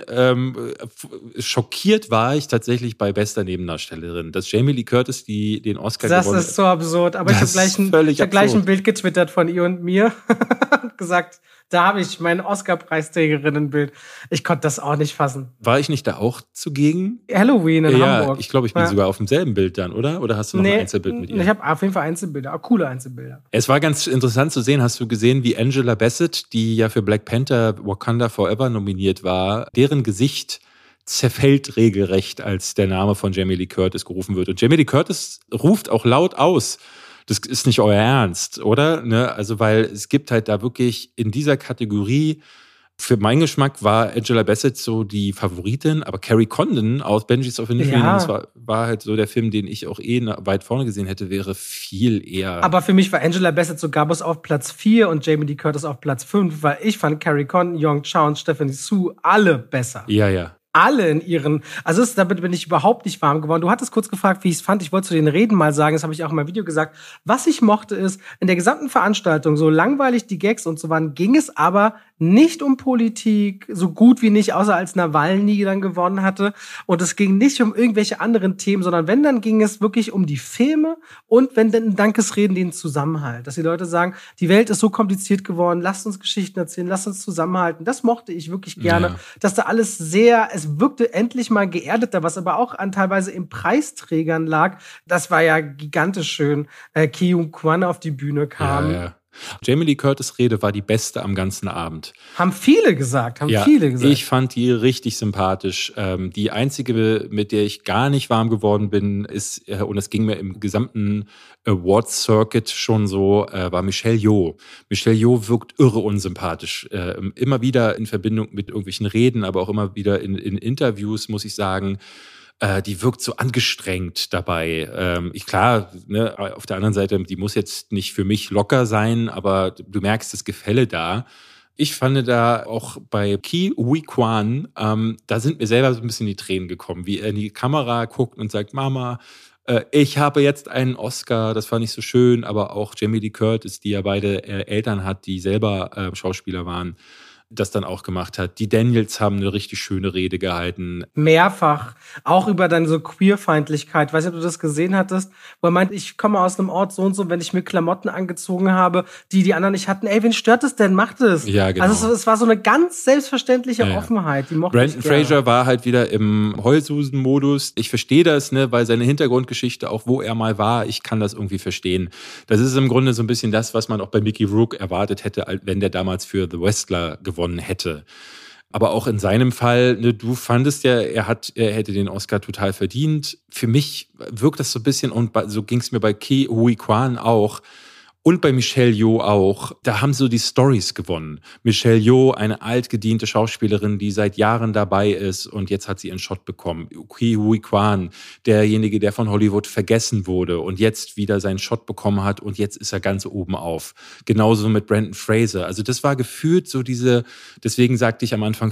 schockiert war ich tatsächlich bei bester Nebendarstellerin, dass Jamie Lee Curtis den Oscar gewonnen hat. Das ist so absurd, aber ich habe gleich ein Bild getwittert von ihr und mir und gesagt, da habe ich mein Oscar-Preisträgerinnenbild. Ich konnte das auch nicht fassen. War ich nicht da auch zugegen? Halloween in Hamburg. Ja, ich glaube, ich bin sogar auf demselben Bild dann, oder? Oder hast du noch ein Einzelbild mit ihr? Ich habe auf jeden Fall Einzelbilder, auch coole Einzelbilder. Es war ganz interessant zu sehen, hast du gesehen, wie Angela Bassett, die ja für Black Panther Wakanda Forever nominiert war, deren Gesicht zerfällt regelrecht, als der Name von Jamie Lee Curtis gerufen wird. Und Jamie Lee Curtis ruft auch laut aus, das ist nicht euer Ernst, oder? Ne? Also, weil es gibt halt da wirklich in dieser Kategorie, für meinen Geschmack war Angela Bassett so die Favoritin, aber Carrie Condon aus Banshees of Inisherin, das war halt so der Film, den ich auch weit vorne gesehen hätte, wäre viel eher... Aber für mich war Angela Bassett sogar bis auf Platz 4 und Jamie Lee Curtis auf Platz 5, weil ich fand Carrie Condon, Young Chow und Stephanie Su alle besser. Ja. Alle in ihren, also damit bin ich überhaupt nicht warm geworden. Du hattest kurz gefragt, wie ich es fand. Ich wollte zu den Reden mal sagen, das habe ich auch in meinem Video gesagt. Was ich mochte ist, in der gesamten Veranstaltung, so langweilig die Gags und so waren, ging es aber nicht um Politik, so gut wie nicht, außer als Nawalny dann gewonnen hatte. Und es ging nicht um irgendwelche anderen Themen, sondern wenn, dann ging es wirklich um die Filme und wenn dann Dankesreden, den Zusammenhalt. Dass die Leute sagen, die Welt ist so kompliziert geworden, lasst uns Geschichten erzählen, lasst uns zusammenhalten. Das mochte ich wirklich gerne, dass da alles es wirkte endlich mal geerdeter, was aber auch teilweise in Preisträgern lag. Das war ja gigantisch schön. Ki-Young Kwan auf die Bühne kam. Ja. Jamie Lee Curtis' Rede war die beste am ganzen Abend. Haben viele gesagt. Ich fand die richtig sympathisch. Die einzige, mit der ich gar nicht warm geworden bin, ist, und es ging mir im gesamten Awards-Circuit schon so, war Michelle Yeoh. Michelle Yeoh wirkt irre unsympathisch. Immer wieder in Verbindung mit irgendwelchen Reden, aber auch immer wieder in Interviews, muss ich sagen. Die wirkt so angestrengt dabei. Klar, ne, auf der anderen Seite, die muss jetzt nicht für mich locker sein, aber du merkst das Gefälle da. Ich fand da auch bei Ki-Huy Kwan, da sind mir selber so ein bisschen die Tränen gekommen, wie er in die Kamera guckt und sagt, Mama, ich habe jetzt einen Oscar, das fand ich so schön, aber auch Jamie Lee Curtis, die ja beide Eltern hat, die selber Schauspieler waren, das dann auch gemacht hat. Die Daniels haben eine richtig schöne Rede gehalten. Mehrfach. Auch über dann so Queerfeindlichkeit. Weiß nicht, ob du das gesehen hattest, wo er meint, ich komme aus einem Ort so und so, wenn ich mir Klamotten angezogen habe, die anderen nicht hatten. Ey, wen stört es denn? Macht es. Ja, genau. Also es war so eine ganz selbstverständliche Offenheit. Die mochte Brendan Fraser war halt wieder im Heulsusen-Modus. Ich verstehe das, ne, weil seine Hintergrundgeschichte, auch wo er mal war, ich kann das irgendwie verstehen. Das ist im Grunde so ein bisschen das, was man auch bei Mickey Rourke erwartet hätte, wenn der damals für The Wrestler gewonnen hätte. Aber auch in seinem Fall, ne, du fandest ja, er hätte den Oscar total verdient. Für mich wirkt das so ein bisschen, und so ging es mir bei Ki-Huy Kwan auch, und bei Michelle Yeoh auch, da haben so die Storys gewonnen. Michelle Yeoh, eine altgediente Schauspielerin, die seit Jahren dabei ist und jetzt hat sie ihren Shot bekommen. Ki-Huy Kwan, derjenige, der von Hollywood vergessen wurde und jetzt wieder seinen Shot bekommen hat und jetzt ist er ganz oben auf. Genauso mit Brendan Fraser. Also das war gefühlt so deswegen sagte ich am Anfang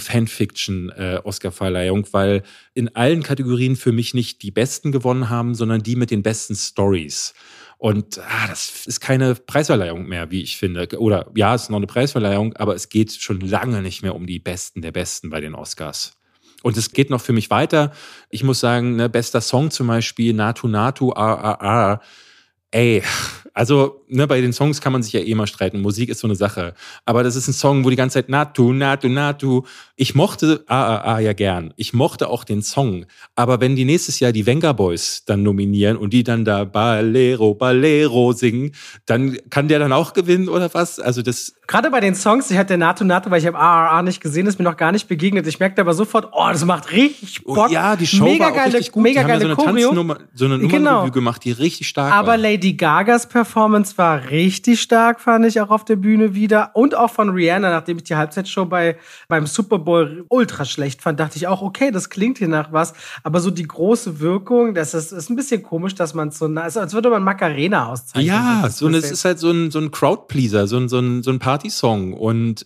Fanfiction-Oscar-Verleihung, weil in allen Kategorien für mich nicht die Besten gewonnen haben, sondern die mit den besten Stories. Und das ist keine Preisverleihung mehr, wie ich finde. Oder ja, es ist noch eine Preisverleihung, aber es geht schon lange nicht mehr um die Besten der Besten bei den Oscars. Und es geht noch für mich weiter. Ich muss sagen, ne, bester Song zum Beispiel, Natu Natu, Ey, also ne, bei den Songs kann man sich ja eh mal streiten. Musik ist so eine Sache. Aber das ist ein Song, wo die ganze Zeit Natu. Ich mochte AAA ja gern. Ich mochte auch den Song. Aber wenn die nächstes Jahr die Venga Boys dann nominieren und die dann da Balero singen, dann kann der dann auch gewinnen oder was? Also das... Gerade bei den Songs, ich hatte Natu, weil ich habe AAA nicht gesehen, ist mir noch gar nicht begegnet. Ich merkte aber sofort, das macht richtig Bock. Ja, die Show war auch richtig gut. Mega die haben geile ja so eine Choreo. Nummernrevue gemacht, die richtig stark war. Aber Lady Gagas Performance war richtig stark, fand ich auch auf der Bühne wieder. Und auch von Rihanna, nachdem ich die Halbzeitshow beim Super Bowl ultra schlecht fand, dachte ich auch, okay, das klingt hier nach was. Aber so die große Wirkung, das ist ein bisschen komisch, dass man so, als würde man Macarena auszeichnen. Ja, es ist halt so ein Crowdpleaser, so ein Partysong. Und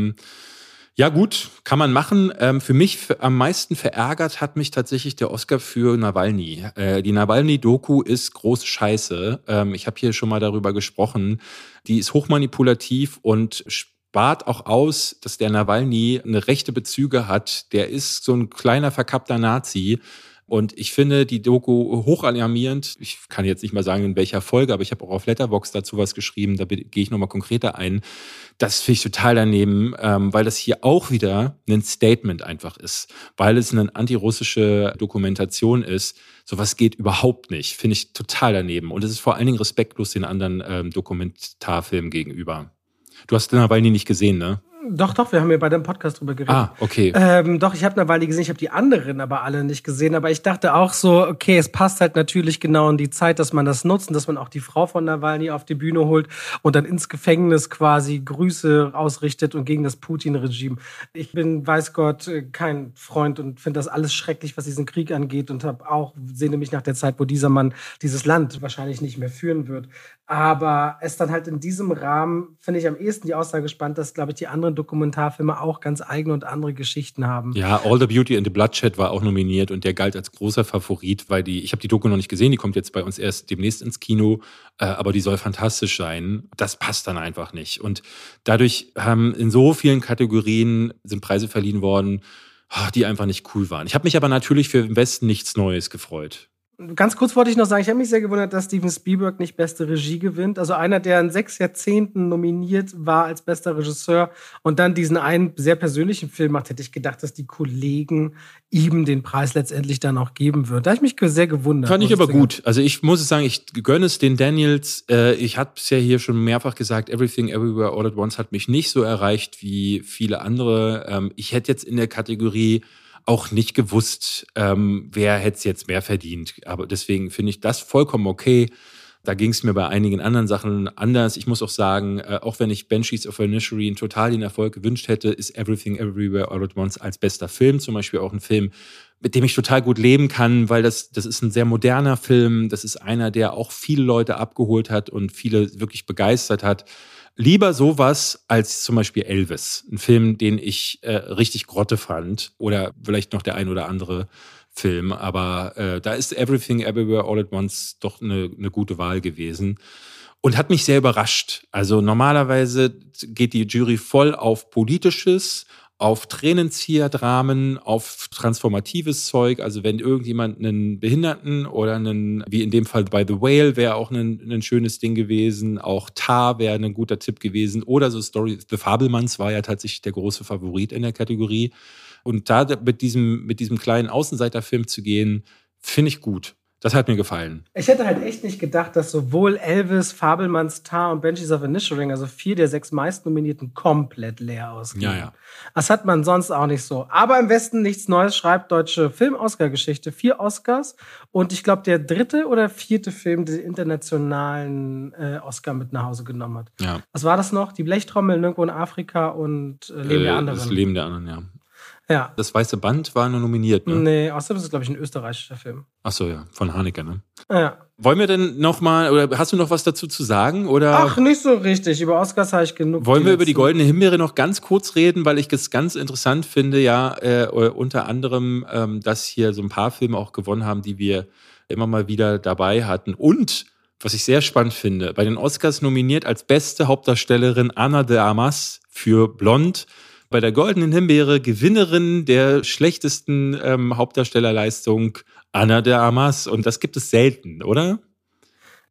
ja gut, kann man machen. Für mich am meisten verärgert hat mich tatsächlich der Oscar für Nawalny. Die Nawalny-Doku ist große Scheiße. Ich habe hier schon mal darüber gesprochen. Die ist hochmanipulativ und spart auch aus, dass der Nawalny eine rechte Bezüge hat. Der ist so ein kleiner, verkappter Nazi. Und ich finde die Doku hochalarmierend. Ich kann jetzt nicht mal sagen, in welcher Folge, aber ich habe auch auf Letterboxd dazu was geschrieben. Da gehe ich nochmal konkreter ein. Das finde ich total daneben, weil das hier auch wieder ein Statement einfach ist. Weil es eine antirussische Dokumentation ist. Sowas geht überhaupt nicht. Finde ich total daneben. Und es ist vor allen Dingen respektlos den anderen Dokumentarfilmen gegenüber. Du hast Nawalny nicht gesehen, ne? Doch, wir haben ja bei dem Podcast drüber geredet. Ah, okay. Doch, ich habe Nawalny gesehen, ich habe die anderen aber alle nicht gesehen. Aber ich dachte auch so, okay, es passt halt natürlich genau in die Zeit, dass man das nutzt und dass man auch die Frau von Nawalny auf die Bühne holt und dann ins Gefängnis quasi Grüße ausrichtet und gegen das Putin-Regime. Ich bin, weiß Gott, kein Freund und finde das alles schrecklich, was diesen Krieg angeht und sehne mich nach der Zeit, wo dieser Mann dieses Land wahrscheinlich nicht mehr führen wird. Aber es dann halt in diesem Rahmen, finde ich am ehesten die Aussage spannend, dass, glaube ich, die anderen Dokumentarfilme auch ganz eigene und andere Geschichten haben. Ja, All the Beauty and the Bloodshed war auch nominiert und der galt als großer Favorit, weil ich habe die Doku noch nicht gesehen, die kommt jetzt bei uns erst demnächst ins Kino, aber die soll fantastisch sein. Das passt dann einfach nicht. Und dadurch haben in so vielen Kategorien sind Preise verliehen worden, die einfach nicht cool waren. Ich habe mich aber natürlich für im Westen nichts Neues gefreut. Ganz kurz wollte ich noch sagen, ich habe mich sehr gewundert, dass Steven Spielberg nicht beste Regie gewinnt. Also einer, der in 6 Jahrzehnten nominiert war als bester Regisseur und dann diesen einen sehr persönlichen Film macht, hätte ich gedacht, dass die Kollegen ihm den Preis letztendlich dann auch geben würden. Da habe ich mich sehr gewundert. Fand ich aber gut. Also ich muss sagen, ich gönne es den Daniels. Ich habe es ja hier schon mehrfach gesagt, Everything Everywhere All at Once hat mich nicht so erreicht wie viele andere. Ich hätte jetzt in der Kategorie auch nicht gewusst, wer hätte es jetzt mehr verdient. Aber deswegen finde ich das vollkommen okay. Da ging es mir bei einigen anderen Sachen anders. Ich muss auch sagen, auch wenn ich Banshees of Inisherin total den Erfolg gewünscht hätte, ist Everything Everywhere All at Once als bester Film zum Beispiel auch ein Film, mit dem ich total gut leben kann, weil das ist ein sehr moderner Film. Das ist einer, der auch viele Leute abgeholt hat und viele wirklich begeistert hat. Lieber sowas als zum Beispiel Elvis. Ein Film, den ich richtig Grotte fand. Oder vielleicht noch der ein oder andere Film. Aber da ist Everything Everywhere All at Once doch eine gute Wahl gewesen. Und hat mich sehr überrascht. Also normalerweise geht die Jury voll auf Politisches, auf Tränenzieher-Dramen, auf transformatives Zeug. Also wenn irgendjemand einen Behinderten oder wie in dem Fall bei The Whale wäre auch ein schönes Ding gewesen. Auch Tar wäre ein guter Tipp gewesen. Oder so Story, The Fabelmanns war ja tatsächlich der große Favorit in der Kategorie. Und da mit diesem kleinen Außenseiterfilm zu gehen, finde ich gut. Das hat mir gefallen. Ich hätte halt echt nicht gedacht, dass sowohl Elvis, Fabelmanns, Tar und Banshees of Inisherin, also 4 der 6 meistnominierten, komplett leer ausgehen. Ja. Das hat man sonst auch nicht so. Aber im Westen nichts Neues, schreibt deutsche Film-Oscar-Geschichte. 4 Oscars und ich glaube, der 3. oder 4. Film, der den internationalen Oscar mit nach Hause genommen hat. Ja. Was war das noch? Die Blechtrommel irgendwo in Afrika und Leben der anderen. Das Leben der anderen, ja. Ja. Das Weiße Band war nur nominiert, ne? Nee, außerdem ist es, glaube ich, ein österreichischer Film. Ach so, ja, von Haneke, ne? Ja. Wollen wir denn noch mal, oder hast du noch was dazu zu sagen? Oder Ach, nicht so richtig. Über Oscars habe ich genug. Wollen wir über die Goldene Himbeere noch ganz kurz reden, weil ich es ganz interessant finde, ja, unter anderem, dass hier so ein paar Filme auch gewonnen haben, die wir immer mal wieder dabei hatten. Und, was ich sehr spannend finde, bei den Oscars nominiert als beste Hauptdarstellerin Ana de Armas für Blond. Bei der Goldenen Himbeere Gewinnerin der schlechtesten Hauptdarstellerleistung Ana de Armas. Und das gibt es selten, oder?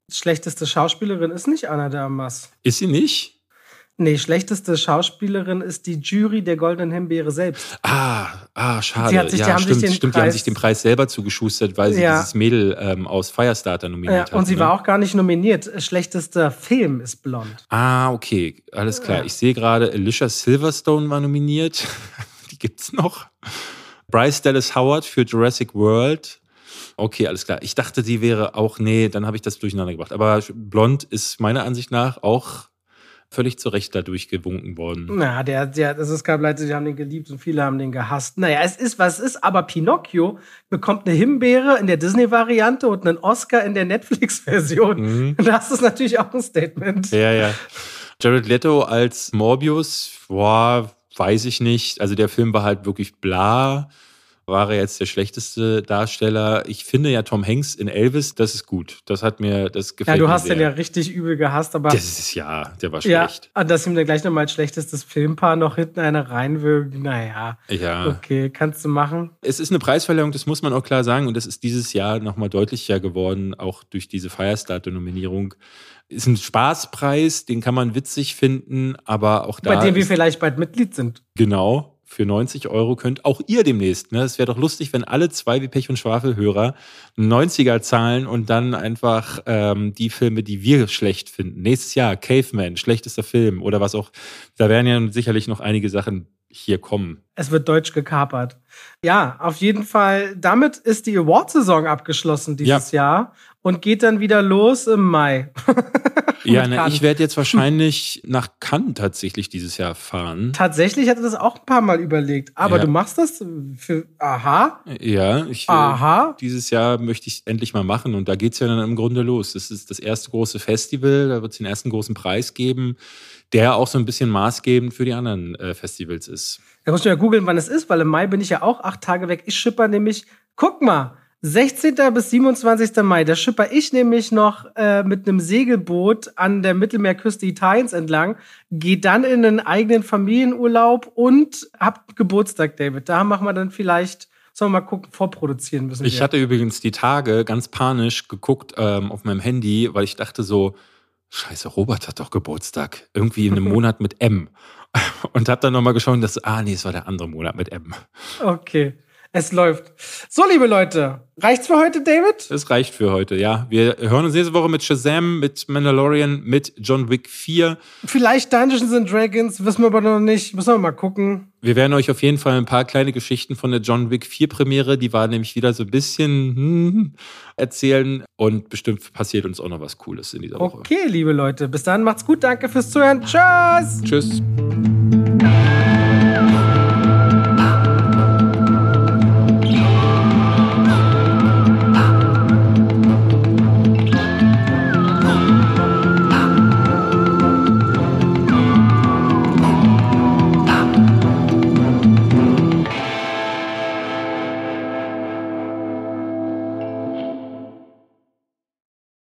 Schlechteste Schauspielerin ist nicht Ana de Armas. Ist sie nicht? Nee, schlechteste Schauspielerin ist die Jury der Goldenen Himbeere selbst. Schade. Die haben sich den Preis selber zugeschustert, weil sie dieses Mädel aus Firestarter nominiert hat. Und sie war auch gar nicht nominiert. Schlechtester Film ist Blond. Okay, alles klar. Ja. Ich sehe gerade, Alicia Silverstone war nominiert. Die gibt's noch. Bryce Dallas Howard für Jurassic World. Okay, alles klar. Ich dachte, die wäre auch, dann habe ich das durcheinander gebracht. Aber Blond ist meiner Ansicht nach auch völlig zu Recht dadurch gewunken worden. Es gab Leute, die haben den geliebt und viele haben den gehasst. Naja, es ist, was es ist, aber Pinocchio bekommt eine Himbeere in der Disney-Variante und einen Oscar in der Netflix-Version. Mhm. Das ist natürlich auch ein Statement. Ja. Jared Leto als Morbius, weiß ich nicht. Also der Film war halt wirklich bla. War er jetzt der schlechteste Darsteller? Ich finde ja Tom Hanks in Elvis, das ist gut. Das gefällt mir sehr. Ja, du hast den ja richtig übel gehasst, aber... der war schlecht. Ja, dass ihm dann gleich nochmal als schlechtestes Filmpaar noch hinten eine reinwirkt, naja. Ja. Okay, kannst du machen. Es ist eine Preisverleihung, das muss man auch klar sagen. Und das ist dieses Jahr nochmal deutlicher geworden, auch durch diese Firestarter-Nominierung. Ist ein Spaßpreis, den kann man witzig finden, aber auch da... Bei dem wir vielleicht bald Mitglied sind. Genau. Für 90 € könnt auch ihr demnächst, ne? Es wäre doch lustig, wenn alle 2 wie Pech und Schwafel-Hörer 90er zahlen und dann einfach die Filme, die wir schlecht finden. Nächstes Jahr Caveman, schlechtester Film oder was auch. Da werden ja sicherlich noch einige Sachen hier kommen. Es wird deutsch gekapert. Ja, auf jeden Fall. Damit ist die Award-Saison abgeschlossen dieses Jahr und geht dann wieder los im Mai. Ja, ich werde jetzt wahrscheinlich nach Cannes tatsächlich dieses Jahr fahren. Tatsächlich hatte das auch ein paar Mal überlegt. Aber du machst das für Aha? Ja, dieses Jahr möchte ich endlich mal machen. Und da geht's ja dann im Grunde los. Das ist das erste große Festival. Da wird es den ersten großen Preis geben, der auch so ein bisschen maßgebend für die anderen Festivals ist. Da musst du ja googeln, wann es ist, weil im Mai bin ich ja auch 8 Tage weg. Ich schipper nämlich, guck mal, 16. bis 27. Mai, da schipper ich nämlich noch mit einem Segelboot an der Mittelmeerküste Italiens entlang, gehe dann in einen eigenen Familienurlaub und hab Geburtstag, David. Da machen wir dann vielleicht, sollen wir mal gucken, vorproduzieren müssen wir. Ich hatte übrigens die Tage ganz panisch geguckt auf meinem Handy, weil ich dachte so, Scheiße, Robert hat doch Geburtstag. Irgendwie in einem Monat mit M. Und hab dann nochmal geschaut, es war der andere Monat mit M. Okay. Es läuft. So, liebe Leute, reicht's für heute, David? Es reicht für heute, ja. Wir hören uns nächste Woche mit Shazam, mit Mandalorian, mit John Wick 4. Vielleicht Dungeons & Dragons, wissen wir aber noch nicht. Müssen wir mal gucken. Wir werden euch auf jeden Fall ein paar kleine Geschichten von der John Wick 4 Premiere, die war nämlich wieder so ein bisschen erzählen. Und bestimmt passiert uns auch noch was Cooles in dieser Woche. Okay, liebe Leute, bis dann, macht's gut, danke fürs Zuhören. Tschüss! Tschüss!